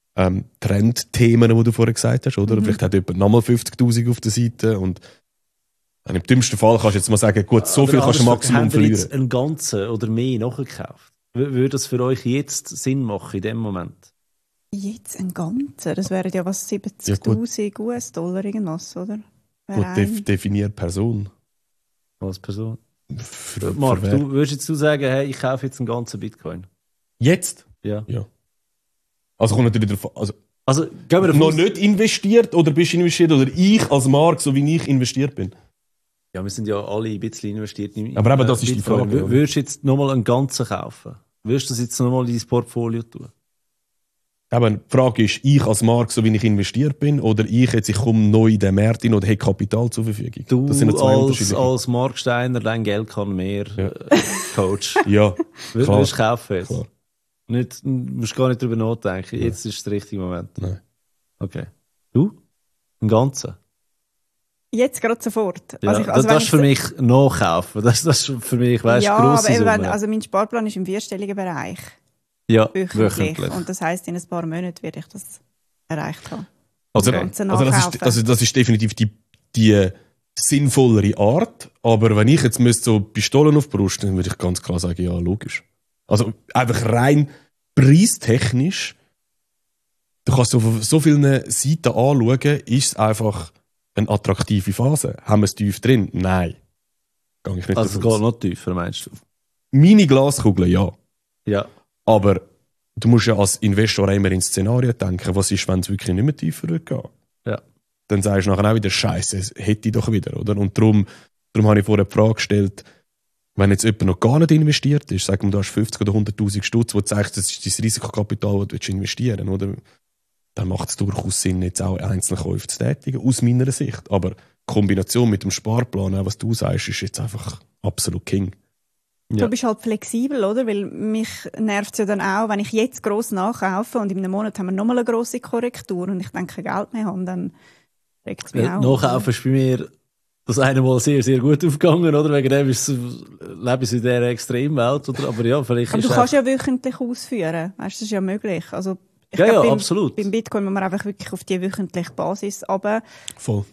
Trendthemen, die du vorher gesagt hast, oder? Vielleicht hat jemand nochmal 50'000 auf der Seite und im dümmsten Fall kannst du jetzt mal sagen, gut, so viel kannst du Maximum Habt ihr jetzt verlieren. einen ganzen oder mehr nachgekauft? Würde das für euch jetzt Sinn machen in dem Moment? Jetzt ein ganzer, das wären ja was, Ja, 70'000 US-Dollar irgendwas, oder? Gut, definiert Person. Als Person? Für Marc, wer? würdest jetzt sagen, hey, ich kaufe jetzt einen ganzen Bitcoin? Jetzt? Ja. Ja. Also kommt natürlich darauf an, also Also, gehen wir davon noch aus- nicht investiert oder bist du investiert oder ich als Marc, so wie ich investiert bin. Ja, wir sind ja alle ein bisschen investiert in Aber eben, das ist die Bitcoin. Frage, oder? Würdest du jetzt nochmal einen ganzen kaufen? Würdest du das jetzt nochmal in dein Portfolio tun? Eben, die Frage ist, ich als Marc, so wie ich investiert bin, oder ich komme neu in den Markt rein oder habe Kapital zur Verfügung. Du Das sind ja zwei als, unterschiedliche. als Mark Steiner, dein Geld kann mehr, Ja. Coach. Ja, klar. Würdest du kaufen jetzt? Klar. Nicht, du musst gar nicht drüber nachdenken. Jetzt ist der richtige Moment. Nein. Okay. Du? Einen ganzen? Jetzt gerade sofort. Ja, Also das wenn ist für mich nachkaufen. Das ist für mich, weißt du, ja, grosse aber eben, Summe. also mein Sparplan ist im vierstelligen Bereich. Ja, Wöchentlich. Und das heisst, in ein paar Monaten werde ich das erreicht haben. Also, Okay. Ganze also, nachkaufen. das ist definitiv die sinnvollere Art. Aber wenn ich jetzt müsste so Pistolen auf die Brust, dann würde ich ganz klar sagen, ja, logisch. Also einfach rein preistechnisch, du kannst auf so vielen Seiten anschauen, ist es einfach eine attraktive Phase. Haben wir es tief drin? Nein. Gehe ich nicht Also es davon geht aus. noch tiefer, meinst du? Meine Glaskugel, ja. Ja. Aber du musst ja als Investor auch immer in Szenarien denken, was ist, wenn es wirklich nicht mehr tiefer wird gehen. Ja. Dann sagst du nachher auch wieder, Scheiße, es hätte ich doch wieder, oder? Und darum habe ich vorher die Frage gestellt, wenn jetzt jemand noch gar nicht investiert ist, sagen wir, du hast 50 oder 100'000 Stutz, wo du sagst, das ist dein Risikokapital, das du investieren willst, oder? Dann macht es durchaus Sinn, jetzt auch Einzelkäufe zu tätigen, aus meiner Sicht. Aber die Kombination mit dem Sparplan, auch was du sagst, ist jetzt einfach absolut King. Ja. Du bist halt flexibel, oder? Weil mich nervt es ja dann auch, wenn ich jetzt gross nachkaufe und in einem Monat haben wir nochmal eine grosse Korrektur und ich dann kein Geld mehr habe, dann regt es mich auch. Nachkaufen ist bei mir das eine Mal sehr, sehr gut aufgegangen, oder? Wegen dem ist lebe ich in dieser Extremwelt, oder? Aber ja, vielleicht Aber ist du kannst ja wöchentlich ausführen. Weißt du, das ist ja möglich. Also, ich Ja, glaub, ja, absolut. Beim Bitcoin muss man einfach wirklich auf die wöchentliche Basis runter, Voll.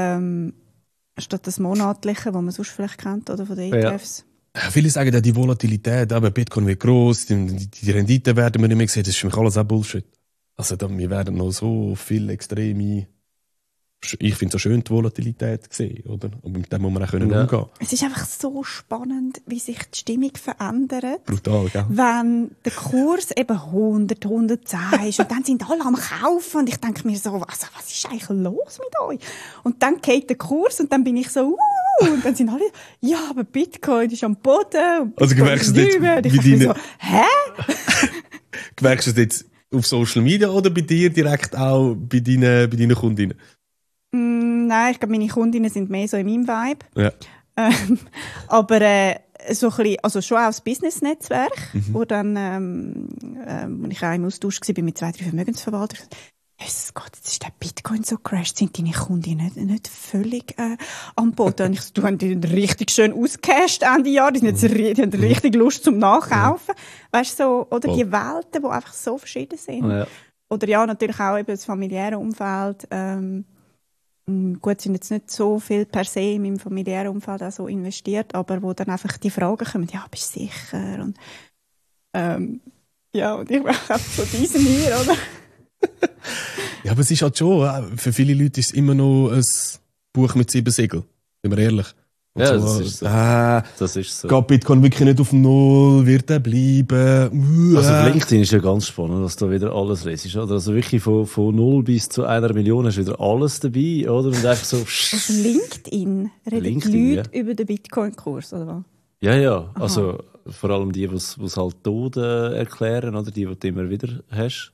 statt das monatliche, was man sonst vielleicht kennt, oder, von den Ja. ETFs. Viele sagen ja, die Volatilität, aber Bitcoin wird gross, die Renditen werden wir nicht mehr sehen, das ist für mich alles auch Bullshit. Also wir werden noch so viel extreme, ich finde es so schön, die Volatilität sehen, oder? Aber mit dem muss man auch können Ja. umgehen. Es ist einfach so spannend, wie sich die Stimmung verändert. Brutal, gell? Wenn der Kurs eben 100, 110 ist und dann sind alle am Kaufen und ich denke mir so, was ist eigentlich los mit euch? Und dann geht der Kurs und dann bin ich so, und dann sind alle, ja, aber Bitcoin ist am Boden und Also, Bitcoin merkst ist du jetzt, drüber. Und ich wie denke mir deine- so, hä? Merkst du das jetzt auf Social Media oder bei dir direkt auch bei deinen Kundinnen? Nein, ich glaube, meine Kundinnen sind mehr so in meinem Vibe. Ja. Aber so ein bisschen, also schon auch das Business-Netzwerk, wo dann, wo ich auch im Austausch war mit 2, 3 Vermögensverwaltern, Jesus Gott, jetzt ist der Bitcoin so crashed, sind deine Kundinnen nicht völlig am Boden? Und ich so, du hast die richtig schön ausgecasht Ende Jahr, die haben richtig Lust zum Nachkaufen. Weißt du, so, oder die Welten, die einfach so verschieden sind. Ja. Oder ja, natürlich auch eben das familiäre Umfeld. Gut, sind jetzt nicht so viel per se in meinem familiären Umfeld auch so investiert, aber wo dann einfach die Fragen kommen, ja, bist du sicher? Und, ja, und ich bin einfach so diesen hier, oder? Ja, aber es ist halt schon, für viele Leute ist es immer noch ein Buch mit 7 Siegeln, sind wir ehrlich. Und Ja, so, das ist so. Das ist so. Geht Bitcoin wirklich nicht auf Null? Wird er bleiben? Also auf LinkedIn ist ja ganz spannend, dass du wieder alles lesest, oder? Also wirklich von 0 bis zu 1 Million hast du wieder alles dabei, oder? Und einfach so... Auf LinkedIn reden LinkedIn, die Leute über den Bitcoin-Kurs, oder was? Ja. Also vor allem die halt tot erklären, oder? Die du immer wieder hast.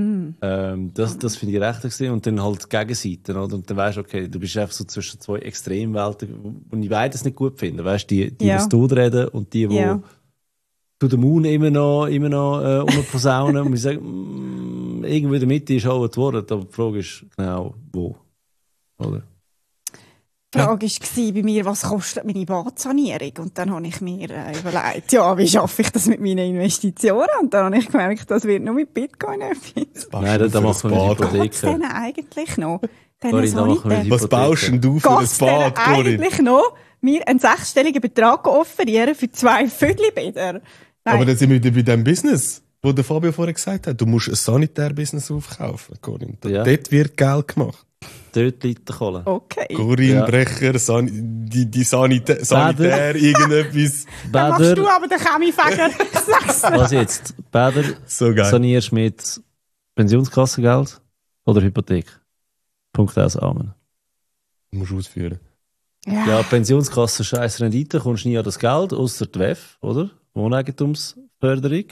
Das finde ich recht extrem. Und dann halt die Gegenseite, oder? Und dann weisst du, okay, du bist einfach so zwischen zwei Extremwelten, wo ich beides nicht gut finde. Weißt du, die was tot reden und die to the moon immer noch umposaunen. Und ich sage, irgendwie in der Mitte ist alles geworden. Aber die Frage ist genau, wo. Oder? Die Frage war bei mir, was kostet meine Badsanierung? Und dann habe ich mir überlegt, ja, wie schaffe ich das mit meinen Investitionen? Und dann habe ich gemerkt, das wird nur mit Bitcoin etwas. Nein, da machen wir die Hypotheken. Was denn eigentlich noch? Was baust denn du für das Bad, Corinne? Eigentlich noch mir einen 6-stelligen Betrag offerieren für 2 Vögelbäder? Aber dann sind wir wieder bei dem Business, wo der Fabio vorher gesagt hat. Du musst ein Sanitär-Business aufkaufen, Corinne. Ja. Dort wird Geld gemacht. Dort liegt der Kohle. Okay. Corinne Brecher, die Sanitär, irgendetwas. Dann machst du aber den Chemiefäger. Was jetzt? Bäder So geil. sanierst du mit Pensionskassengeld oder Hypothek? Punkt aus, Amen. Du musst ausführen. Ja, Pensionskasse, scheiß Rendite, kommst nie an das Geld, ausser die WEF, oder? Wohneigentumsförderung.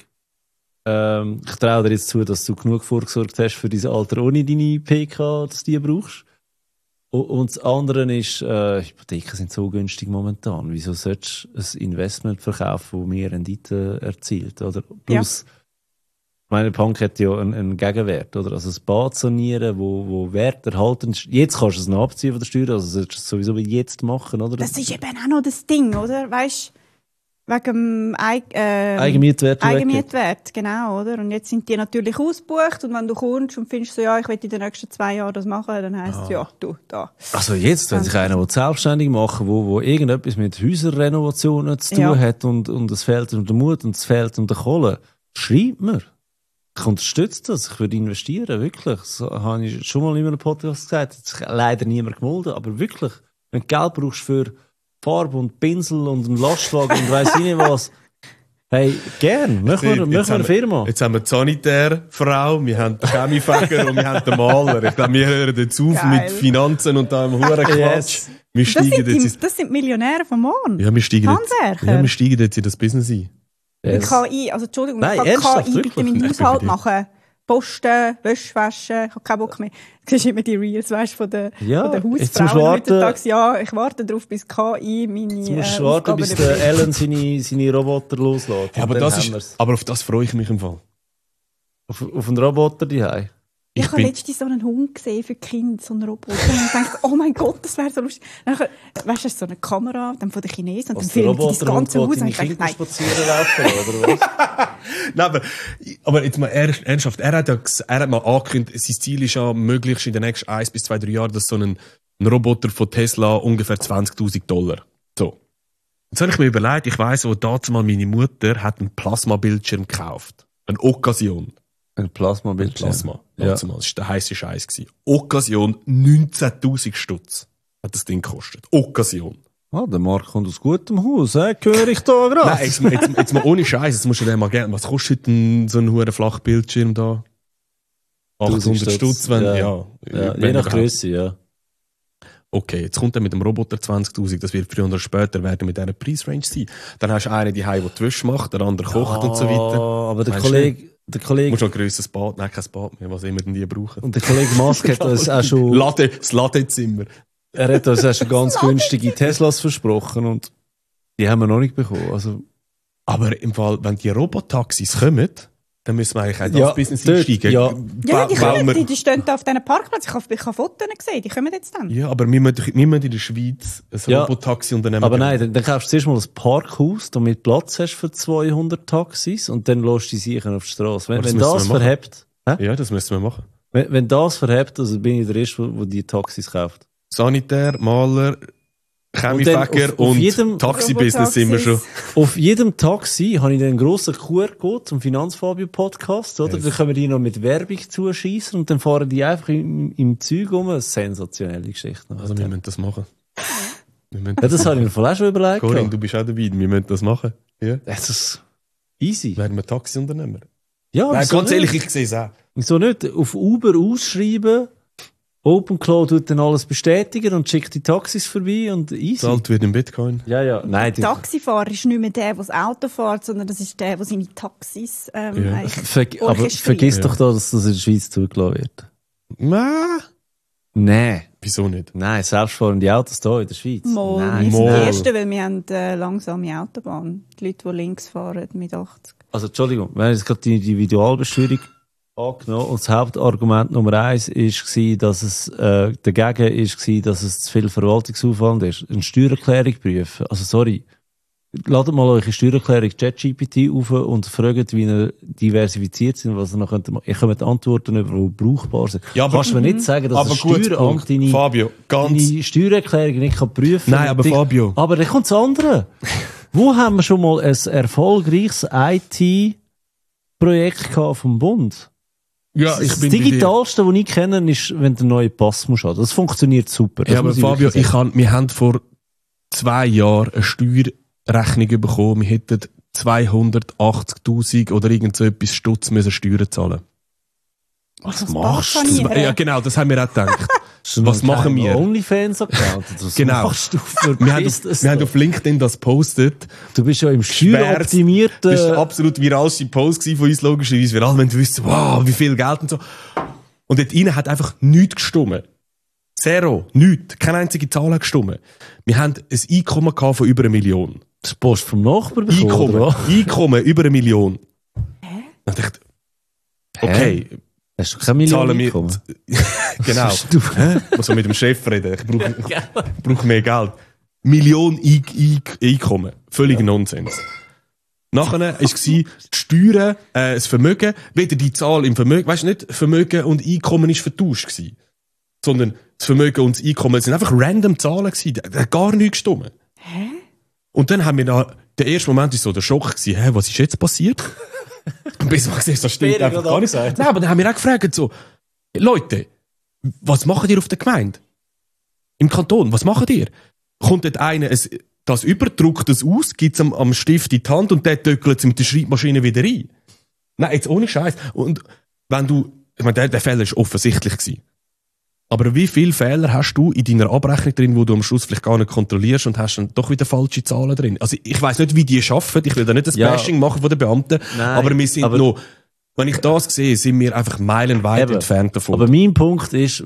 Ich traue dir jetzt zu, dass du genug vorgesorgt hast für dein Alter ohne deine PK, dass du die brauchst. Und das andere ist, Hypotheken sind so günstig momentan. Wieso solltest du ein Investment verkaufen, das mehr Rendite erzielt? Oder? Plus, meine Bank hat ja einen Gegenwert, oder? Also ein Bad sanieren, wo Wert erhalten ist. Jetzt kannst du es noch abziehen von der Steuer, also solltest du es sowieso wie jetzt machen, oder? Das ist eben auch noch das Ding, oder? Weißt du, wegen dem Eigenmietwert, genau, oder? Und jetzt sind die natürlich ausgebucht und wenn du kommst und findest so, ja, ich will in den nächsten 2 Jahren das machen, dann heisst es, ja, du, da. Also jetzt, wenn sich einer selbstständig machen wo irgendetwas mit Häuserrenovationen zu tun hat und es fehlt um den Mut und es fehlt um den Kohle, schreibt mir. Ich unterstütze das, ich würde investieren, wirklich. So habe ich schon mal in einem Podcast gesagt, hat sich leider niemand gemolden, aber wirklich, wenn du Geld brauchst für Farbe und Pinsel und einen Lastwagen und weiss ich nicht was, hey, gern, machen wir eine Firma. Jetzt haben wir die Sanitärfrau, wir haben den Chemiefäger und wir haben den Maler. Ich glaube, wir hören jetzt auf mit Finanzen und da im Hurenquatsch. Wir steigen das sind Millionäre vom Morgen. Ja, wir steigen wir steigen jetzt in das Business ein. Mit KI, also Entschuldigung, Nein, ich kann KI wirklich? bitte meinen Haushalt machen. Posten, Wäsche waschen, ich habe keinen Bock mehr. Du siehst immer die Reels, weißt, von den Hausfrauen heutzutage. Ja, ich warte darauf, bis KI meine Jetzt musst du warten, bis der Ellen seine Roboter loslässt. Ja, aber auf das freue ich mich im Fall. Auf einen Roboter daheim. Ich habe letztens so einen Hund gesehen für Kinder, so einen Roboter. Und ich dachte, oh mein Gott, das wäre so lustig. Dann, weißt du, so eine Kamera dann von den Chinesen und dann filmen die das ganze Haus. Und ich dachte, nein. Spazieren laufen, oder was? Nein, aber jetzt mal ernsthaft. Er hat mal angekündigt, sein Ziel ist ja, möglichst in den nächsten 1 bis 2, 3 Jahren, dass so ein Roboter von Tesla ungefähr $20.000. So. Jetzt habe ich mir überlegt, ich weiss, wo damals mal meine Mutter hat einen Plasma-Bildschirm gekauft. Eine Occasion. Ein Plasma-Bildschirm. Plasma. Das war der heisse Scheiß. Occasion 19.000 Stutz hat das Ding gekostet. Occasion. Ah, der Marc kommt aus gutem Haus, höre ich da gerade. Nein, jetzt mal ohne Scheiß. Jetzt musst du dir mal gerne. Was kostet denn so ein hoher Flachbildschirm da? 800 Stutz, wenn, ja je nach Größe, ja. Okay, jetzt kommt er mit dem Roboter 20.000, das wird früher oder später werden mit dieser Preisrange sein. Dann hast du einen, der die Wäsche macht, der andere kocht und so weiter. Aber der Kollege... Du musst noch ein grösseres Bad, nein, kein Bad mehr, was immer denn die brauchen. Und der Kollege Musk hat uns auch schon... Das Ladezimmer. Er hat uns auch schon ganz günstige Teslas versprochen und die haben wir noch nicht bekommen. Also, aber im Fall, wenn die Robotaxis kommen, dann müssen wir eigentlich auch das Business einsteigen. Die stehen da auf diesen Parkplatz. Ich habe Fotos gesehen, die kommen jetzt dann. Ja, aber wir müssen in der Schweiz ein Robotaxi-Unternehmen. Aber nein, dann kaufst du zuerst mal ein Parkhaus, damit Platz hast für 200 Taxis und dann lässt du sie sicher auf die Straße. Wenn das verhebt... Ja, das müssen wir machen. Wenn das verhebt, also bin ich der Erste, der die Taxis kauft. Sanitär, Maler, Chemiefäger und Taxi-Business sind wir schon. Auf jedem Taxi habe ich dann einen grossen QR-Code zum Finanzfabio-Podcast, oder? Yes. Dann können wir die noch mit Werbung zuschießen und dann fahren die einfach im Zeug um. Eine sensationelle Geschichte. Also wir müssen das machen. das habe ich mir vorher schon überlegt. Corinne, du bist auch dabei, wir müssen das machen. Ja. Das ist easy. Werden wir Taxiunternehmer? Ja, Nein, ganz nicht? ehrlich, ich sehe es auch. Wieso nicht? Auf Uber ausschreiben, OpenCloud tut dann alles bestätigen und schickt die Taxis vorbei und easy. Zahlt wird in Bitcoin. Ja. Nein, Der Taxifahrer ist nicht mehr der das Auto fährt, sondern das ist der seine Taxis eigentlich aber vergiss doch da, dass das in der Schweiz zugelassen wird. Nein. Wieso nicht? Nein, selbstfahrende Autos hier in der Schweiz. Wir sind die Ersten, weil wir haben langsame Autobahn. Die Leute, die links fahren mit 80. Also, Entschuldigung, wir haben jetzt gerade die Individualbesteuerung angenommen und das Hauptargument Nummer 1 war, dass es dagegen war, dass es zu viel Verwaltungsaufwand ist. Eine Steuererklärung prüfen. Also, sorry. Ladet mal eure Steuererklärung ChatGPT auf und fragt, wie ihr diversifiziert sind, was ihr noch könnt. Ihr könnt Antworten über, die brauchbar sind. Ja, aber, kannst du mir nicht sagen, dass das Steueramt deine Steuererklärung nicht prüfen kann? Nein, aber Fabio. Aber dann kommt das andere. Wo haben wir schon mal ein erfolgreiches IT-Projekt vom Bund? Ja, das Digitalste, was ich kenne, ist, wenn du einen neuen Pass musst haben. Das funktioniert super. Das ja, aber Fabio, wir haben vor 2 Jahren eine Steuerrechnung bekommen. Wir hätten 280.000 oder irgend so etwas Stutz müssen Steuern zahlen. Was machst du? Ja, genau, das haben wir auch gedacht. Was machen wir? OnlyFans-Account. Genau. Wir haben auf LinkedIn das postet. Du bist ja im steueroptimierten... Das war absolut viralste Post von uns, logischerweise. Wir alle wissen, wow, wie viel Geld und so. Und dort rein hat einfach nichts gestimmt. Zero. Nichts. Keine einzige Zahl hat gestimmt. Wir haben ein Einkommen von über 1 Million. Das Post vom Nachbarn bekommen, Einkommen über 1 Million. Hä? Dann dachte ich, okay. Hast du keine Million Einkommen? Genau. Ich muss mit dem Chef reden. Ich brauche mehr Geld. Million Einkommen. Völlig Nonsens. Nachher war die Steuern, das Vermögen, weder die Zahl im Vermögen, weißt du nicht, Vermögen und Einkommen ist vertauscht gewesen. Sondern das Vermögen und das Einkommen sind einfach random Zahlen gewesen. Da hat gar nichts gestimmt. Hä? Und dann haben wir da, der erste Moment war so der Schock gewesen, was ist jetzt passiert? Und bis man gesehen, das stimmt einfach gar nicht. Nein, aber dann haben wir auch gefragt, so, Leute, was macht ihr auf der Gemeinde? Im Kanton, was macht ihr? Kommt dort einer, das überdruckt das aus, gibt es am Stift in die Hand und der töckelt es mit der Schreibmaschine wieder rein. Nein, jetzt ohne Scheiß. Und wenn du, ich meine, der Fehler war offensichtlich gewesen. Aber wie viele Fehler hast du in deiner Abrechnung drin, wo du am Schluss vielleicht gar nicht kontrollierst und hast dann doch wieder falsche Zahlen drin? Also ich weiss nicht, wie die arbeiten. Ich will da nicht das Bashing machen von den Beamten. Nein, aber wir sind noch, wenn ich das sehe, sind wir einfach meilenweit entfernt davon. Aber mein Punkt ist,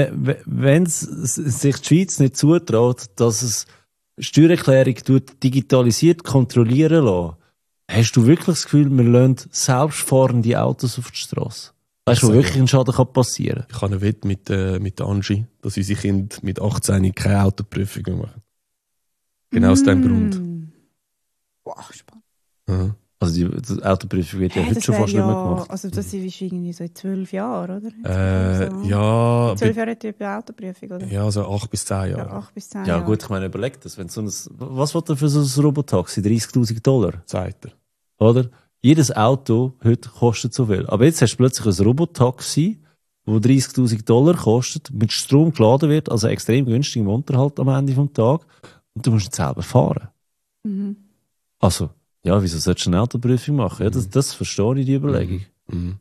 wenn sich die Schweiz nicht zutraut, dass es Steuererklärung digitalisiert kontrollieren lässt, hast du wirklich das Gefühl, wir lassen selbstfahrende Autos auf die Straße? Weißt du, wo wirklich ein Schaden passieren kann? Ich habe eine Wette mit Angie, dass unsere Kinder mit 18 keine Autoprüfung mehr machen. Genau aus dem Grund. Wow, spannend. Ja. Also die Autoprüfung wird ja heute schon fast nicht mehr gemacht. Also das ist irgendwie so in 12 Jahren, oder? So. Ja. 12 Jahre hat die Autoprüfung, oder? Ja, so 8 bis 10 Jahre. Ja, 8 bis 10 ja Jahre. Gut, ich meine, überleg das. Wenn so was will er für so ein Robotaxi? $30.000? Sagt er. Oder? Jedes Auto heute kostet so viel. Aber jetzt hast du plötzlich ein Robotaxi, das $30.000 kostet, mit Strom geladen wird, also extrem günstig im Unterhalt am Ende des Tages. Und du musst jetzt selber fahren. Mhm. Also, ja, wieso solltest du eine Autoprüfung machen? Ja, das verstehe ich, die Überlegung. Mhm.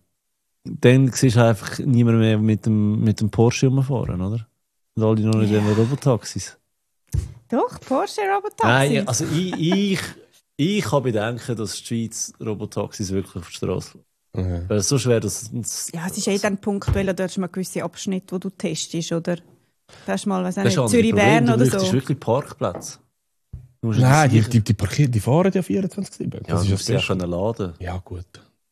Dann siehst du einfach niemand mehr mit dem Porsche rumfahren, oder? Und alle noch nicht in den Robotaxis. Doch, Porsche Robotaxi. Nein, also ich kann bedenken, dass die Schweiz Robotaxis wirklich auf die Straße lässt. Weil so schwer, dass... Ja, es ist eh der Punkt, weil du hast mal gewisse Abschnitte, wo du testest, oder? Du hast mal, nicht, Zürich-Bern oder so. Das ist wirklich Parkplatz. Nein, die fahren ja 24/7. Ja, du musst sie ja können laden. Ja, gut.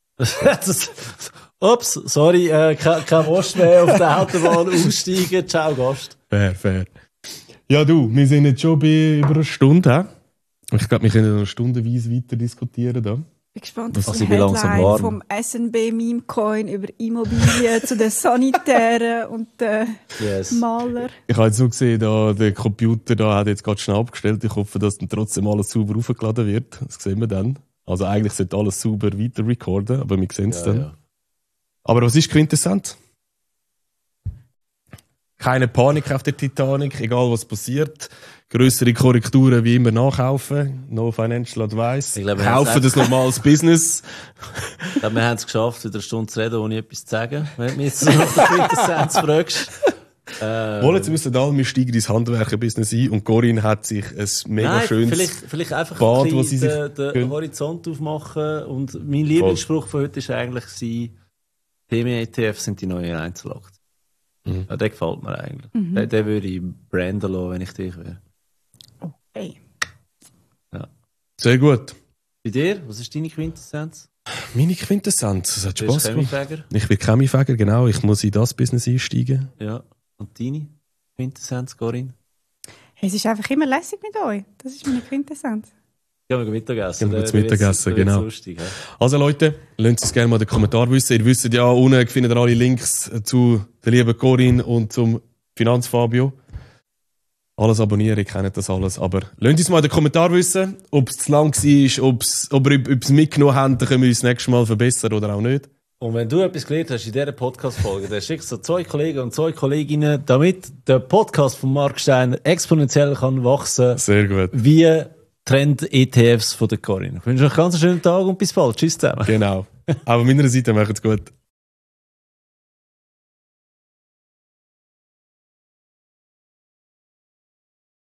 Ups, sorry, kein Most mehr auf der Autobahn aussteigen. Ciao, Gast. Fair. Ja, du, wir sind jetzt schon bei über eine Stunde. Ich glaube, wir können noch stundenweise weiter diskutieren. Da. Ich bin gespannt auf also die Headline vom SNB Meme-Coin über Immobilien zu den Sanitären und den Maler. Ich habe jetzt so gesehen, der Computer da hat jetzt gerade schnell abgestellt. Ich hoffe, dass dann trotzdem alles sauber aufgeladen wird. Das sehen wir dann. Also eigentlich sollte alles sauber weiter recorden, aber wir sehen es dann. Ja. Aber was ist quintessent? Keine Panik auf der Titanic, egal was passiert. Grössere Korrekturen wie immer nachkaufen. No financial advice. Ich glaube, kaufen das normales Business. Ich glaube, wir haben es geschafft, wieder eine Stunde zu reden, ohne etwas zu sagen. Wenn du mich jetzt nach der Quintessenz fragst. Jetzt müssen wir steigen ins Handwerker-Business ein und Corinne hat sich ein mega schönes vielleicht einfach Bad, ein wo sie sich den Horizont aufmachen. Und mein Lieblingsspruch von heute war eigentlich, Themen-ETFs sind die neuen Einzelaktien. Ja, der gefällt mir eigentlich. Den würde ich branden lassen, wenn ich dich wäre. Okay. Ja. Sehr gut. Bei dir? Was ist deine Quintessenz? Meine Quintessenz, das hat Du bist Spass gemacht. Chemiefäger? Ich bin Chemiefäger, genau. Ich muss in das Business einsteigen. Ja. Und deine Quintessenz, Corinne? Hey, es ist einfach immer lässig mit euch. Das ist meine Quintessenz. Ja, wir Mittagessen. Gehen wir zum Mittagessen, genau. Lustig, ja. Also Leute, lasst uns gerne mal in den Kommentaren wissen. Ihr wisst ja, unten findet ihr alle Links zu der lieben Corinne und zum Finanzfabio. Alles abonnieren, ihr kennt das alles. Aber lasst uns mal in den Kommentaren wissen, ob es zu lang war, ob ihr etwas mitgenommen habt, dann können wir uns das nächste Mal verbessern oder auch nicht. Und wenn du etwas gelernt hast in dieser Podcast-Folge, dann schickst du 2 Kollegen und 2 Kolleginnen, damit der Podcast von Marc Steiner exponentiell kann wachsen. Sehr gut. Wie Trend-ETFs von der Corinne. Ich wünsche euch einen ganz schönen Tag und bis bald. Tschüss zusammen. Genau. Aber von meiner Seite macht's gut.